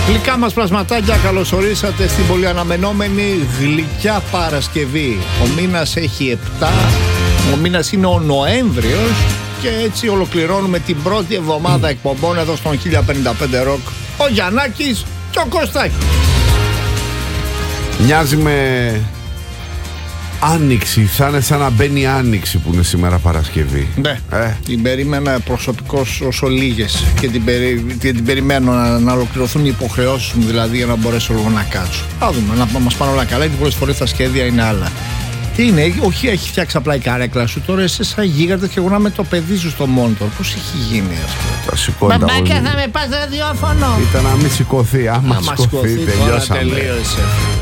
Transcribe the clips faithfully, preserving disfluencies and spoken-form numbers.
Γλυκά μας πλασματάκια, καλώς ορίσατε στην πολύ αναμενόμενη γλυκιά Παρασκευή. Ο μήνας έχει επτά, ο μήνας είναι ο Νοέμβριος και έτσι ολοκληρώνουμε την πρώτη εβδομάδα εκπομπών εδώ στον χίλια πενήντα πέντε Rock. Ο Γιαννάκης και ο Κωστάκης. Μοιάζει με Άνοιξη, θα είναι σαν να μπαίνει η Άνοιξη που είναι σήμερα Παρασκευή. Ναι, ε. την περίμενα προσωπικώς όσο λίγες και την, περι... την περιμένω να, να ολοκληρωθούν οι υποχρεώσεις μου, δηλαδή για να μπορέσω λίγο να κάτσω. Θα δούμε, να μας πάνε όλα καλά, γιατί πολλές φορές τα σχέδια είναι άλλα. Τι είναι, όχι έχει φτιάξει απλά η καρέκλα σου, τώρα εσύ σαν γίγαντας και εγώ να με το παιδί σου στο μόνιτορ. Πώς έχει γίνει αυτό? Τα σηκώνει. Μπαμπάκια, θα με πας ραδιόφωνο. Ήταν να μην σηκωθεί, άμα σηκωθεί τελειώσαμε. Τελείωσε.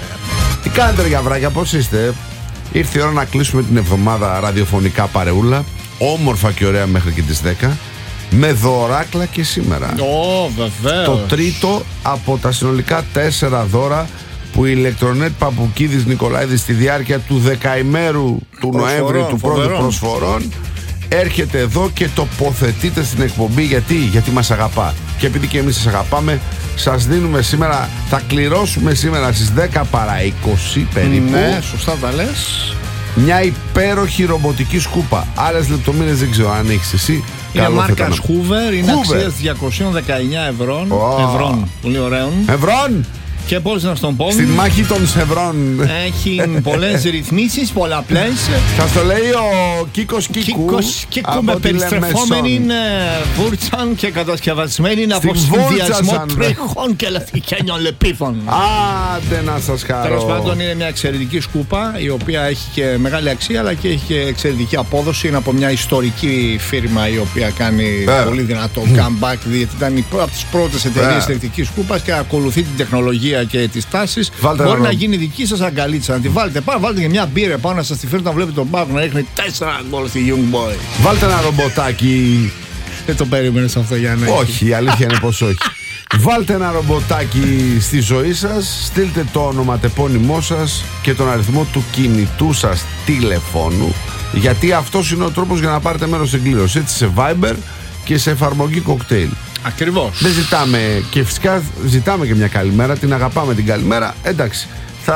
Τι κάνετε για βράκια, πώς είστε? Ήρθε η ώρα να κλείσουμε την εβδομάδα ραδιοφωνικά παρεούλα. Όμορφα και ωραία μέχρι και τις δέκα. Με δωράκλα και σήμερα. Ω, βεβαίως. Το τρίτο από τα συνολικά τέσσερα δώρα που η Ηλεκτρονέτ Παπουκίδης Νικολαίδης στη διάρκεια του δεκαημέρου του Νοέμβρη του πρώτου προσφορών έρχεται εδώ και τοποθετείται στην εκπομπή. Γιατί, γιατί μας αγαπά. Και επειδή και εμείς σας αγαπάμε, σας δίνουμε σήμερα, θα κληρώσουμε σήμερα στις δέκα παρά είκοσι περίπου. Ναι, σωστά τα λες. Μια υπέροχη ρομποτική σκούπα. Άλλες λεπτομέρειες δεν ξέρω αν έχεις εσύ. Είναι μάρκα να... Hoover, είναι Hoover. αξίας διακόσια δεκαεννιά ευρώ. Oh. Ευρών, πολύ ωραίων. Ευρών! Και πώς να στον πω. Στην μάχη των Σευρών. Έχει πολλές ρυθμίσεις, πολλαπλές. Θα στο λέει ο Κίκος Κίκου. Κίκος Κίκου με περιστρεφόμενη βούρτσαν και κατασκευασμένη από συνδυασμό τρέχων και λαθικένιων λεπίθων. Άντε να σας χαρώ. Τέλος πάντων, είναι μια εξαιρετική σκούπα η οποία έχει και μεγάλη αξία αλλά και έχει και εξαιρετική απόδοση. Είναι από μια ιστορική φίρμα η οποία κάνει yeah. πολύ δυνατό comeback, γιατί ήταν από τις πρώτες εταιρείες yeah. ηλεκτρικής σκούπας και ακολουθεί την τεχνολογία και τις τάσεις. Μπορεί να, να γίνει δική σας αγκαλίτσα. Να τη βάλετε πάνω, βάλτε και μια μπύρα πάνω να σας τη φέρετε να βλέπετε τον Πάκο να ρίχνει τέσσερα γκολ στη Young Boy. Βάλτε ένα ρομποτάκι. Δεν το περίμενες αυτό, Γιάννη? Όχι, η αλήθεια είναι πως όχι. Βάλτε ένα ρομποτάκι στη ζωή σας, στείλτε το ονοματεπώνυμό σας και τον αριθμό του κινητού σας τηλεφώνου, γιατί αυτός είναι ο τρόπος για να πάρετε μέρος στην κλήρωση. Έτσι σε Viber και σε εφαρμογή Cocktail. Ακριβώς. Δεν ζητάμε, και φυσικά ζητάμε και μια καλημέρα, την αγαπάμε την καλημέρα. Εντάξει, θα,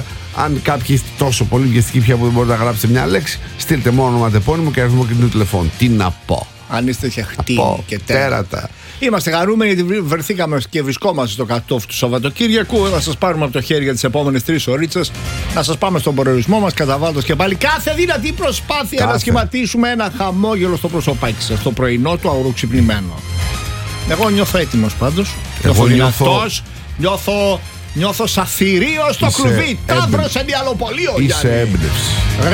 αν κάποιοι είστε τόσο πολύ βιαστικοί πια που δεν μπορείτε να γράψετε μια λέξη, στείλτε μόνο ονοματεπώνυμο και αριθμό κινητού τηλεφώνου. Τι να πω. Αν είστε και χτίνοι και τέρατα. τέρατα. Είμαστε χαρούμενοι γιατί βρεθήκαμε και βρισκόμαστε στο κατόφλι του Σαββατοκύριακου. Θα σας πάρουμε από το χέρι για τις επόμενες τρεις ωρίτσες. Να σας πάμε στον προορισμό μας, καταβάλλοντας και πάλι κάθε δυνατή προσπάθεια κάθε. να σχηματίσουμε ένα χαμόγελο στο προσωπάκι σας, το πρωινό του αουροξυπνημένο. Εγώ νιώθω έτοιμος πάντως. Νιώθω δυνατός. Νιώθω, νιώθω σαν θηρίο στο κλουβί. Ταύρος σε διαλοπολείο. Είσαι έμπνευση.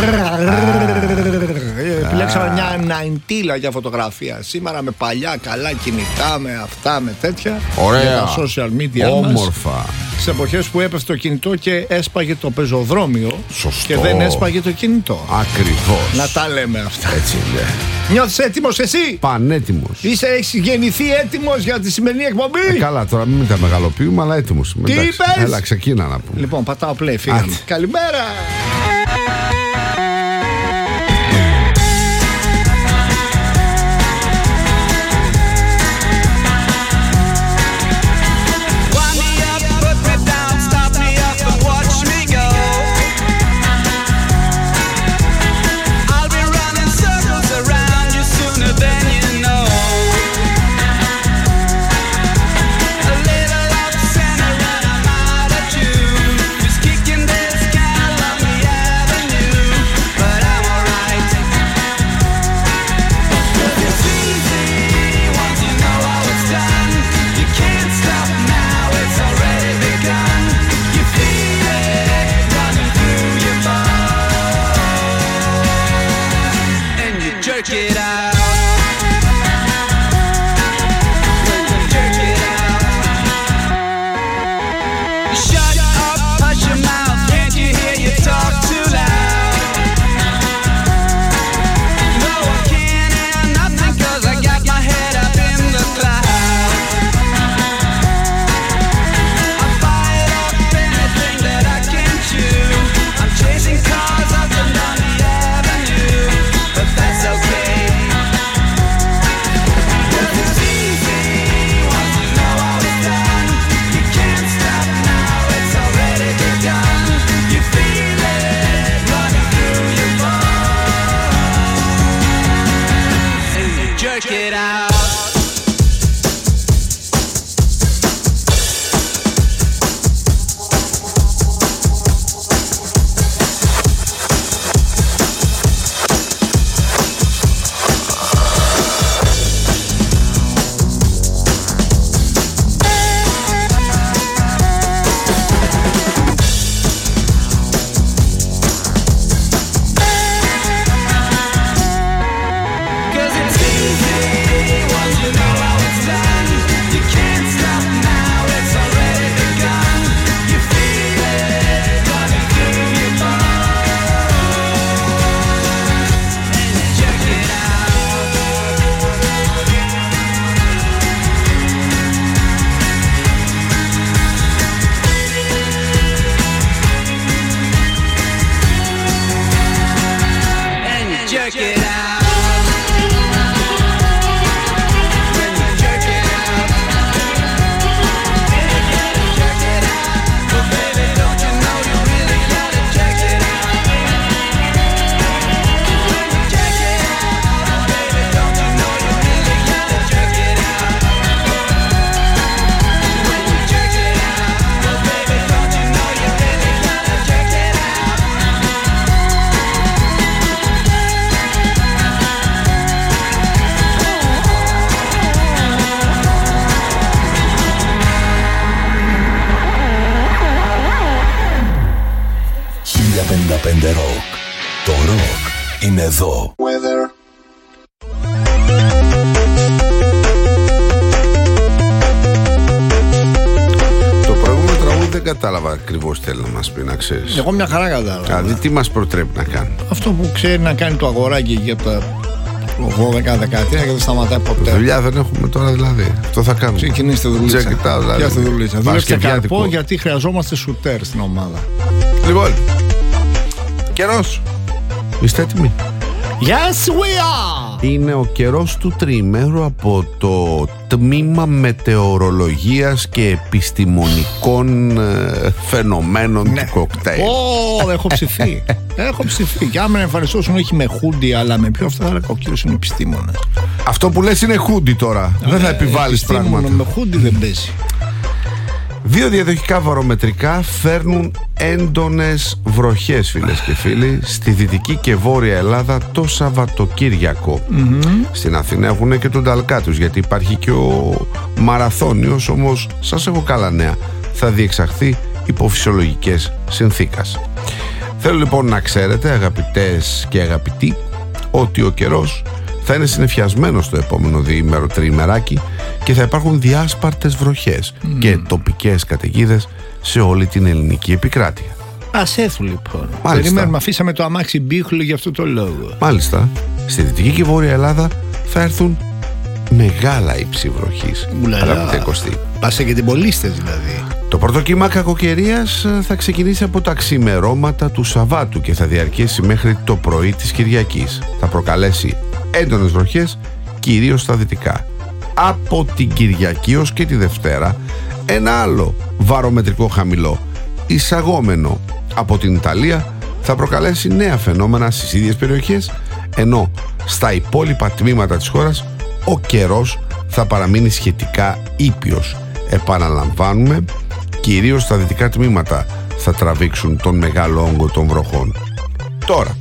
Επιλέξαμε μια ναintήλα για φωτογραφία σήμερα με παλιά καλά κινητά, με αυτά, με τέτοια. Ωραία. Για τα social media. Όμορφα. Σε εποχές που έπεσε το κινητό και έσπαγε το πεζοδρόμιο. Σωστό. Και δεν έσπαγε το κινητό. Ακριβώς. Να τα λέμε αυτά. Έτσι είναι. Νιώθεις έτοιμος εσύ? Πανέτοιμος. Είσαι, έχεις γεννηθεί έτοιμος για τη σημερινή εκπομπή? Ε, καλά, τώρα μην τα μεγαλοποιούμε, αλλά έτοιμος. Τι είπες? Έλα, ξεκίνα να πούμε. Λοιπόν, πατάω play, φύγαμε. Καλημέρα! it out. πενήντα πέντε Rock. Το rock είναι εδώ. Weather. Το προηγούμενο τραγούδι δεν κατάλαβα ακριβώς τι θέλει να μας πει, να ξέρεις. Εγώ μια χαρά κατάλαβα. Δηλαδή τι μας προτρέπει να κάνει. Αυτό που ξέρει να κάνει το αγοράκι εκεί από τα δώδεκα δεκατρία και δεν σταματάει ποτέ. Δουλειά δεν έχουμε τώρα δηλαδή. Αυτό θα κάνουμε. Ξεκινήστε δουλειά. Πιάστε δουλειά. Δουλέψτε καρπό γιατί χρειαζόμαστε σουτέρ στην ομάδα. Λοιπόν, καιρός. Είστε έτοιμοι? Yes we are. Είναι ο καιρός του τριημέρου από το Τμήμα Μετεωρολογίας και Επιστημονικών ε, Φαινομένων ναι. του κοκτέιλ. Ω, oh, έχω ψηφί. Έχω ψηφί. Και άμα εμφανιστώσουν όχι με χούντι, αλλά με πιο αυτά, θα λέγω ο κύριος είναι επιστήμονας. Αυτό που λες είναι χούντι τώρα. Ε, δεν θα επιβάλλεις πράγματα. Με χούντι δεν παίζει. Δύο διαδοχικά βαρομετρικά φέρνουν έντονες βροχές, φίλες και φίλοι, στη Δυτική και Βόρεια Ελλάδα το Σαββατοκύριακο. Mm-hmm. Στην Αθήνα έχουν και τον Ταλκά τους, γιατί υπάρχει και ο Μαραθώνιος, όμως σας έχω καλά νέα, θα διεξαχθεί υπό φυσιολογικές συνθήκες. Θέλω λοιπόν να ξέρετε, αγαπητές και αγαπητοί, ότι ο καιρός θα είναι συννεφιασμένος το επόμενο διήμερο τριημεράκι και θα υπάρχουν διάσπαρτες βροχές mm. και τοπικές καταιγίδες σε όλη την ελληνική επικράτεια. Ας έρθουν λοιπόν. Περιμένουμε, αφήσαμε το αμάξι μπίχλο για αυτό το λόγο. Μάλιστα. Στη Δυτική και Βόρεια Ελλάδα θα έρθουν μεγάλα ύψη βροχής. Αγαπητέ Κωστή. Πάσε και την πολίστες δηλαδή. Το πρώτο κύμα κακοκαιρίας θα ξεκινήσει από τα ξημερώματα του Σαββάτου και θα διαρκέσει μέχρι το πρωί της Κυριακής. Θα προκαλέσει έντονες βροχές, κυρίως στα δυτικά. Από την Κυριακή ως και τη Δευτέρα, ένα άλλο βαρομετρικό χαμηλό, εισαγόμενο από την Ιταλία, θα προκαλέσει νέα φαινόμενα στις ίδιες περιοχές, ενώ στα υπόλοιπα τμήματα της χώρας ο καιρός θα παραμείνει σχετικά ήπιος. Επαναλαμβάνουμε, κυρίως στα δυτικά τμήματα θα τραβήξουν τον μεγάλο όγκο των βροχών. Τώρα,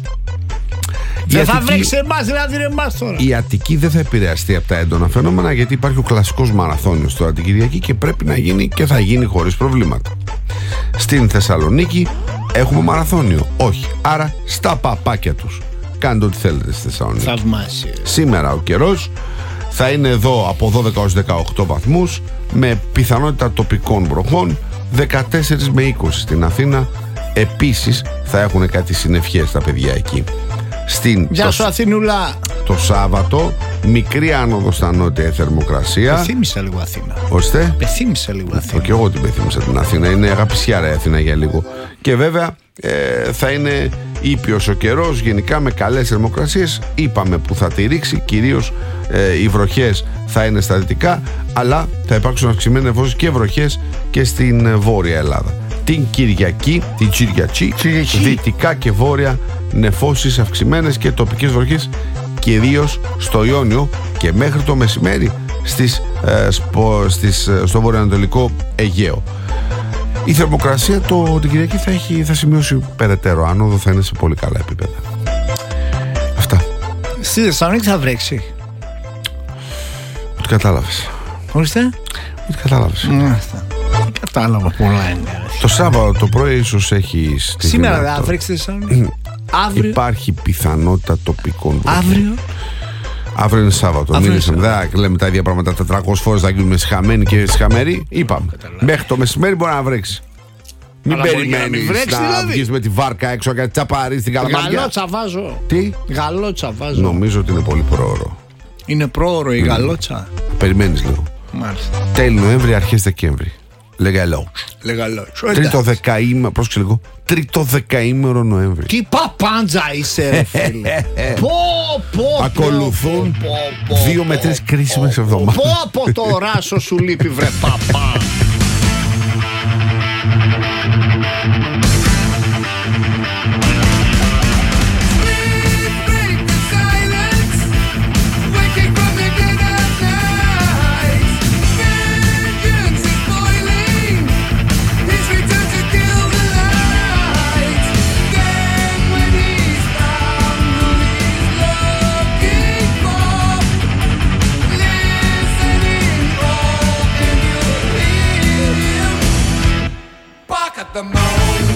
δεν θα βρέξει εμάς, δηλαδή εμάς τώρα. Η Αττική δεν θα επηρεαστεί από τα έντονα φαινόμενα, γιατί υπάρχει ο κλασικός μαραθώνιος τώρα την Κυριακή και πρέπει να γίνει και θα γίνει χωρίς προβλήματα. Στην Θεσσαλονίκη έχουμε μαραθώνιο. Όχι. Άρα στα παπάκια τους. Κάντε ό,τι θέλετε στη Θεσσαλονίκη. Θαυμάσια. Σήμερα ο καιρός θα είναι εδώ από δώδεκα έως δεκαοκτώ βαθμούς με πιθανότητα τοπικών βροχών. Δεκατέσσερα με είκοσι στην Αθήνα. Επίσης θα έχουν κάτι συννεφιές τα παιδιά εκεί. Στην Γεια σου Αθηνούλα. Το Σάββατο μικρή άνοδο στα νότια θερμοκρασία. Πεθύμισα λίγο Αθήνα. Ώστε Πεθύμισα λίγο Αθήνα. Και εγώ την πεθύμισα την Αθήνα. Είναι αγαπησιάρα η Αθήνα για λίγο. Και βέβαια ε, θα είναι ήπιος ο καιρός, γενικά με καλές θερμοκρασίες. Είπαμε που θα τη ρίξει. Κυρίως ε, οι βροχές θα είναι στα δυτικά, αλλά θα υπάρξουν αυξημένες νεφώσεις και βροχές και στην Βόρεια Ελλάδα. Την Κυριακή, την Κυριακή, δυτικά και βόρεια νεφώσεις αυξημένες και τοπικές βροχές, κυρίως στο Ιόνιο, και και μέχρι το μεσημέρι στις, ε, σπο, στις, στο βορειοανατολικό Αιγαίο. Η θερμοκρασία το, την Κυριακή θα, έχει, θα σημειώσει περαιτέρω άνοδο, θα είναι σε πολύ καλά επίπεδα. Αυτά. Στη Θεσσαλονίκη θα βρέξει. Ότι κατάλαβες. Ορίστε. Ότι κατάλαβες. Μάλιστα. Κατάλαβα πολλά είναι. Το Σάββατο το πρωί ίσως έχει. Σήμερα δεν θα βρέξει στη Θεσσαλονίκη. Αύριο. Υπάρχει πιθανότητα τοπικών. Αύριο. Αύριο είναι Σάββατο. Μην δεν λέμε τα ίδια πράγματα τετρακόσιες φορές, θα γίνουμε συχαμένοι και συχαμεροί. Είπαμε. Μέχρι το μεσημέρι μπορεί να βρέξει. Μην περιμένεις να, να δηλαδή. βγεις με τη βάρκα έξω και τσαπάρεις την καλαμάρια. Γαλότσα βάζω. Τι? Γαλότσα βάζω. Νομίζω ότι είναι πολύ πρόωρο. Είναι πρόωρο η mm. γαλότσα. Περιμένεις λίγο. Μάλιστα. Τέλη Νοέμβρη, αρχές Δεκέμβρη. Λεγαλότσο. Λεγαλότσο. Τρίτο δεκαήμερο. Πρόσεξε λίγο. Τρίτο δεκαήμερο Νοέμβρη. Τι παπάντζα είσαι, ρε φίλε. Πω, πω. Ακολουθούν δύο με τρεις κρίσιμες εβδομάδες. Πω από το ράσο σου λείπει, βρε παπά. The moon.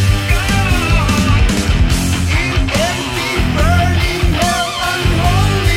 Unholy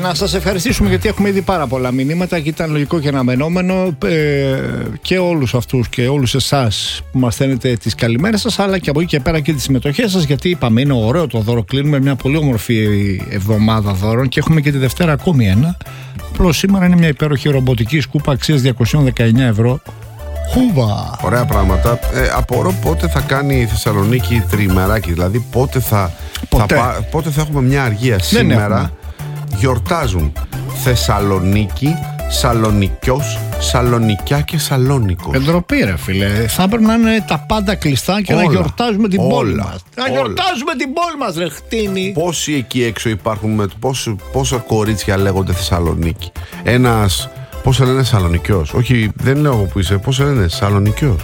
Να σας ευχαριστήσουμε γιατί έχουμε ήδη πάρα πολλά μηνύματα και ήταν λογικό και αναμενόμενο ε, και όλους αυτούς και όλους εσάς που μας στέλνετε τις καλημέρες σας, αλλά και από εκεί και πέρα και τις συμμετοχές σας, γιατί είπαμε είναι ωραίο το δώρο. Κλείνουμε μια πολύ όμορφη εβδομάδα δώρων και έχουμε και τη Δευτέρα ακόμη ένα. Απλώς σήμερα είναι μια υπέροχη ρομποτική σκούπα αξίας διακόσια δεκαεννιά ευρώ. Χούβα! Ωραία πράγματα. Ε, απορώ πότε θα κάνει η Θεσσαλονίκη τριημεράκι, δηλαδή πότε θα, Ποτέ. θα, πότε θα έχουμε μια αργία. Σήμερα γιορτάζουν Θεσσαλονίκη, Σαλονικιός, Σαλονικιά και Σαλόνικος. Εντροπή ρε φίλε. Θα έπρεπε να είναι τα πάντα κλειστά και όλα, να γιορτάζουμε την όλα, πόλη μας. Να όλα. γιορτάζουμε την πόλη μας ρε χτίνη. Πόσοι εκεί έξω υπάρχουν, με, πόσο, πόσα κορίτσια λέγονται Θεσσαλονίκη. Ένας, πώς σε λένε Σαλονικιός. Όχι, δεν λέω από που είσαι, πώς σε λένε Σαλονικιός.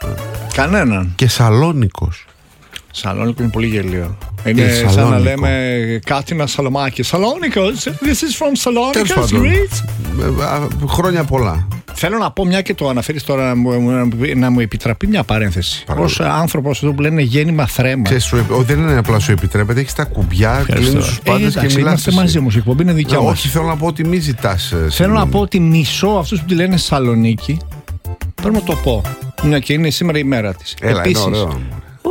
Κανέναν. Και Σαλόνικος. Σαλόνικο είναι πολύ γελίο. Είναι Ε, σαν να Σαλόνικο. λέμε κάτι να Σαλομάκι. Σαλόνικος, this is from Τέλος Salonicos, πάντων. Greece. Ε, α, χρόνια πολλά. Θέλω να πω, μια και το αναφέρεις τώρα, να μου, να μου- να μου επιτραπεί μια παρένθεση. Παρακαλώ. Ως άνθρωπος εδώ που λένε γέννημα θρέμα. Ξέρεις, σου, επι- όχι, δεν είναι απλά σου επιτρέπεται, έχεις τα κουμπιά, κλείνεις τους Ε, πάντες και εντάξει, μιλάς. είμαστε εσύ. μαζί όμως, η εκπομπή είναι δικιά Ε, μας. όχι, θέλω να πω ότι μη ζητάς. ε, Θέλω συγγνώμη. να πω ότι μισώ αυτούς που τη λένε Σαλονίκη. Πρέπει να το πω. Μια και είναι σήμερα η μέρα της. Έλα, Επίσης, είναι ωραίο.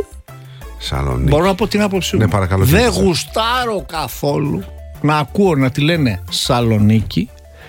Σαλονίκη. μπορώ να πω την άποψή μου. Ναι, παρακαλώ, Δεν κύριε. γουστάρω καθόλου να ακούω να τη λένε Σαλονίκη.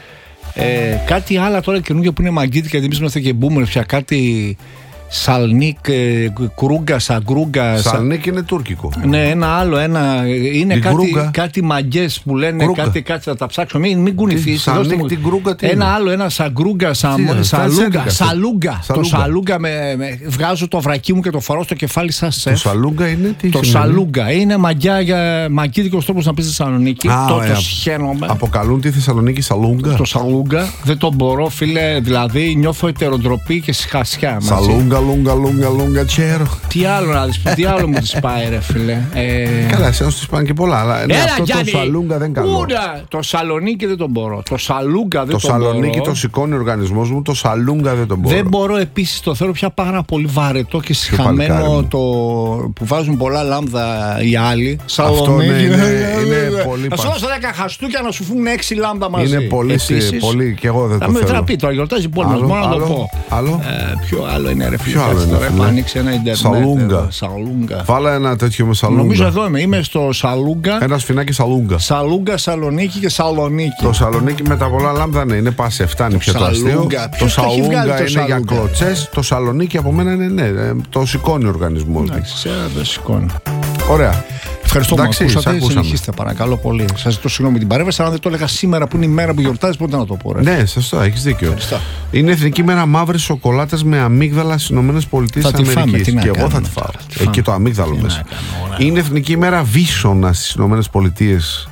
Ε, κάτι άλλο τώρα καινούργια που είναι μαγκίτικα, γιατί εμείς είμαστε και boomers πια. Κάτι Σαλνίκ, ε, Κρούγκα, Σαγκρούγκα. Σα... Σαλονίκη είναι τουρκικό. Ναι, ένα άλλο, ένα. Είναι Την κάτι, Κρούγκα. κάτι μαγκές που λένε, Κρούγκα. κάτι, κάτι θα τα ψάξω. Μην, μην κουνηθείς. Σαλνίκ, δώστε μου. την Κρούγκα τι Ένα είναι? άλλο, ένα Σαγκρούγκα, σα, Τι είναι, σαλούγκα. σαλούγκα. Σαλούγκα. Το Σαλούγκα. σαλούγκα με, με, βγάζω το βρακί μου και το φορώ στο κεφάλι σαν Το σεφ. σαλούγκα είναι τι Το σημαίνει? σαλούγκα είναι μαγιά για μαγκίδικος τρόπος να πεις στη Θεσσαλονίκη. Α, Το ωραία. το σχένομαι. Αποκαλούν τη Θεσσαλονίκη σαλούγκα. Το σαλούγκα δεν το μπορώ, φίλε. Δηλαδή νιώθω ετεροτροπή και συχασιά μαζί. Σαλούγκα, λούγκα, λούγκα, λούγκα, τσέρο. Τι άλλο να δεις, τι άλλο μου τη πάει, ρε φίλε. Ε, Καλά, εσένα σου πάνε και πολλά, αλλά ναι, Έλα, αυτό Γιάννη. το σαλούγκα δεν καλό. Ούρα, το Σαλονίκη δεν τον μπορώ. Το Σαλούγκα δεν Το τον μπορώ. Σαλονίκη το σηκώνει ο οργανισμός μου, το σαλούγκα δεν τον μπορώ. Δεν μπορώ επίσης, το θέλω πια πάρα πολύ βαρετό και παλικάρι συχαμένο μου. το που βάζουν πολλά λάμδα οι άλλοι. Αυτό ναι, είναι- είναι πολύ Θα σου πα- δώσω δέκα χαστούκια να σου φύγουν έξι λάμδα μαζί. Είναι πολύ, Επίσης, πολύ και εγώ δεν θα το με θέλω. τραπεί τώρα, γιορτάζει πόλη μας, Άλλο, μόνο να το άλλο, πω. άλλο. Ε, ποιο άλλο είναι ρε φίλε, Ποιο άλλο κάτσε είναι, τώρα, φίλε? έχω ανοίξει ένα ίντερνετ. Σαλούγκα. εδώ, Σαλούγκα. Βάλε ένα τέτοιο με σαλούγκα. Νομίζω εδώ είμαι, είμαι στο Σαλούγκα. Ένα σφινάκι σαλούγκα. Σαλούγκα, Σαλονίκη και Σαλονίκη. Το Σαλονίκη με τα πολλά λάμδα ναι, είναι πάση, φτάνει πια το αστείο. Σαλούγκα. Το Ποιος το έχει βγάλει Σαλούγκα το είναι για Σαλούγκα? κλωτσές. Το Σαλονίκη από μένα είναι ναι, ε, το σηκώνει ο οργανισμός. Εντάξει, σε δεν σηκώνει. Ωραία. Ευχαριστώ που Εντάξει, ακούσατε. σ' ακούσαμε. Συνεχίστε, παρακαλώ πολύ. Σας ζητώ συγγνώμη την παρέμβαση. Αν δεν το έλεγα σήμερα που είναι η μέρα που γιορτάζει, πότε να το πω. Ρε. Ναι, σωστό, έχει δίκιο. Ευχαριστώ. Είναι Εθνική Μέρα μαύρη σοκολάτα με αμύγδαλα στι ΗΠΑ. Θα τη φάμε, τι να Και εγώ θα κάνουμε τη φάω. τώρα, τη Εκεί φάμε. το αμύγδαλο Τι μέσα. να κάνουμε, ωραία. Είναι Εθνική Μέρα βίσωνα στι ΗΠΑ.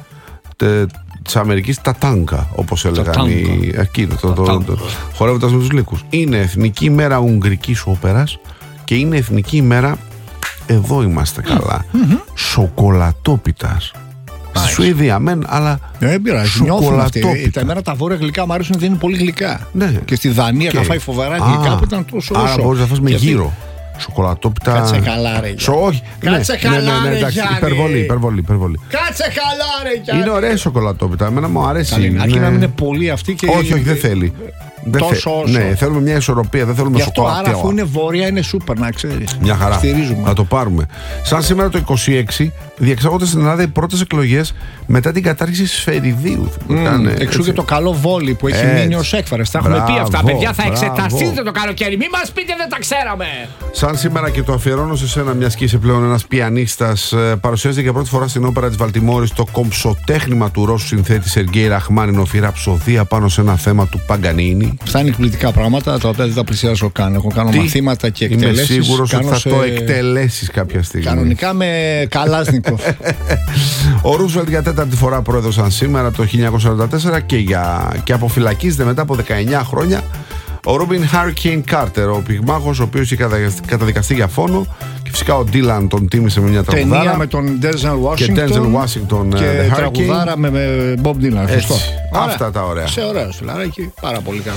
Τη Αμερική, τα τάγκα, όπω έλεγαν τάγκα. οι. Εκείνο, το, το, τάγκα. το, χορεύοντα με του λύκου. Είναι Εθνική Μέρα Ουγγρική Όπερα και είναι Εθνική Μέρα. Εδώ είμαστε καλά. Σοκολατόπιτας. Στη Σουηδία, μεν, αλλά. Δεν πειράζει, νιώθουν αυτοί. σοκολατόπιτα. Τα εμένα τα βόρεια γλυκά μου αρέσουν, δεν είναι πολύ γλυκά. Ναι. Και στη Δανία Και- είχα φάει φοβερά Α, γλυκά που ήταν τόσο όσο. Άρα μπορεί να φας με Και αυτή- γύρο. Σοκολατόπιτα. Κάτσε καλά, ρε, Σο, όχι. Κάτσε ναι, καλά, ναι, ναι, ρε, εντάξει, Γιάννη. υπερβολή, υπερβολή, υπερβολή. Κάτσε καλά, ρε, Γιάννη. Είναι ωραία η σοκολατόπιτα. Εμένα μου αρέσει. Καλή, αρκεί ναι. να μην είναι πολύ αυτή και. Όχι, όχι, δεν θέλει. Δεν Τόσο θε- όσο. Ναι, θέλουμε μια ισορροπία, δεν θέλουμε Γι' αυτό σοκολάτα. άρα αφού είναι βόρεια είναι σούπερ, να ξέρει. Μια χαρά. Στηρίζουμε. Θα το πάρουμε. Σαν σήμερα το είκοσι έξι διεξάγονται στην Ελλάδα οι πρώτες εκλογές μετά την κατάργηση σφαιριδίου. Ήταν, Εξού έτσι. και το καλό βόλι που έχει Έτσι. μείνει ως έκφραση. Τα έχουμε πει Μπράβο, αυτά, παιδιά. Θα μπράβο. εξεταστείτε το καλοκαίρι. Μην μας πείτε δεν τα ξέραμε. Σαν σήμερα και το αφιερώνω σε σένα, μια και είσαι πλέον ένας πιανίστας, ε, παρουσιάζεται για πρώτη φορά στην όπερα της Βαλτιμόρης το κομψοτέχνημα του Ρώσου συνθέτη Σεργέη Ραχμάνινοφ, η ραψοδία πάνω σε ένα θέμα του Παγκανίνη. Αυτά είναι εκπληκτικά πράγματα τα οποία δεν τα πλησιάζω καν. Εγώ κάνω Τι? μαθήματα και Είμαι εκτελέσεις. σίγουρος ότι κάνω θα σε- το εκτελέσεις κάποια στιγμή. Κανονικά με Καλάσνικοφ. Ο Ρούσβελτ για τέταρτη φορά πρόεδρος σήμερα το χίλια εννιακόσια σαράντα τέσσερα και, για... και αποφυλακίζεται μετά από δεκαεννιά χρόνια. Ο Ρόμπιν Hurricane Carter, ο πυγμάχος, ο οποίος είχε κατα- καταδικαστεί για φόνο. Και φυσικά ο Ντίλαν τον τίμησε με μια τραγουδάρα. Ταινία με τον Denzel Και Denzel Washington. Washington, Και ε, The Hurricane. τραγουδάρα με, με Bob Dylan. Έτσι. Σωστό. Αυτά τα ωραία. Σε ωραίο φιλαράκι. Πάρα πολύ καλό.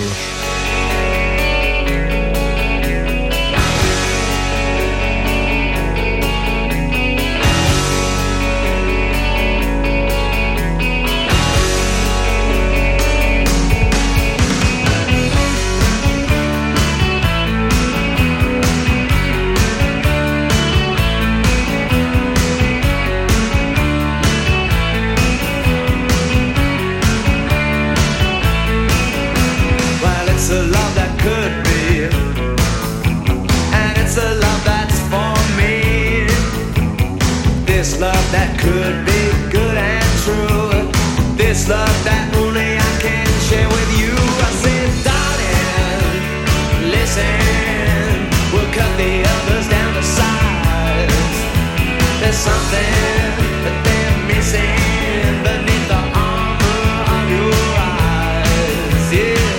could be, and it's the love that's for me. This love that could be good and true. This love that only I can share with you. I said, darling, listen, we'll cut the others down to size. There's something that they're missing beneath the armor of your eyes, yeah.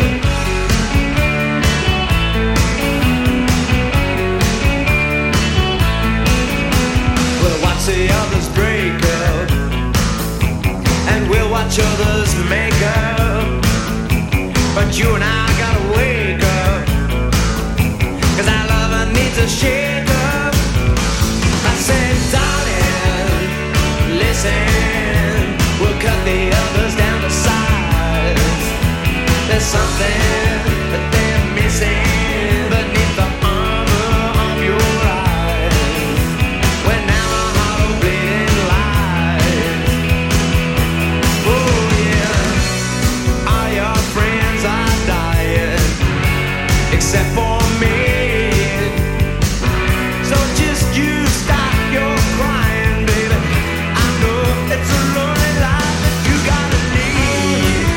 We'll watch the others break up, and we'll watch others make up. But you and I gotta wake up, 'cause our lover needs a shake up. I said, darling, listen, we'll cut the others down to size. There's something that they're missing beneath the armor of your eyes. When now my heart will bleed in lies. Oh yeah, all your friends are dying, except for me. So just you stop your crying, baby. I know it's a lonely life that you gotta lead.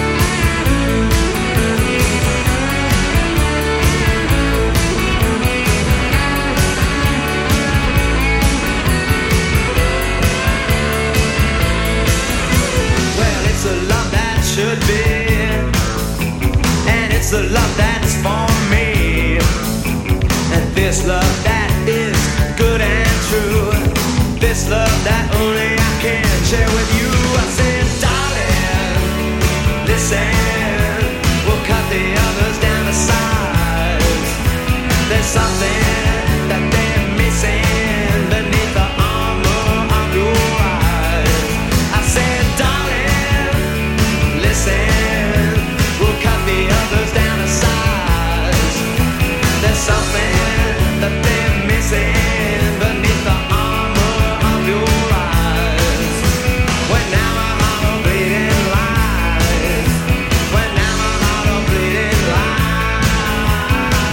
Well, it's a love that should be, and it's the love that's for me. And this love that is good and true. This love that only I can share with you. I said, darling, listen, we'll cut the others down to size. There's something that they're missing beneath the armor of your eyes. I said, darling, listen, we'll cut the others down to size. There's something that they're missing beneath the armor of your eyes. When now my heart will bleed in lies. When now my heart will bleed in lies.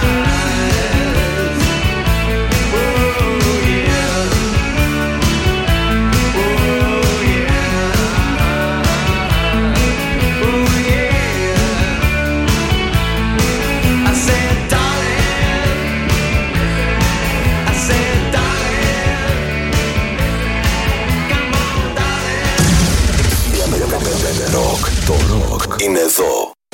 Oh yeah. Oh yeah. Oh yeah. I said, darling. I said, darling. Come on, darling. Ροκ, το ροκ είναι εδώ.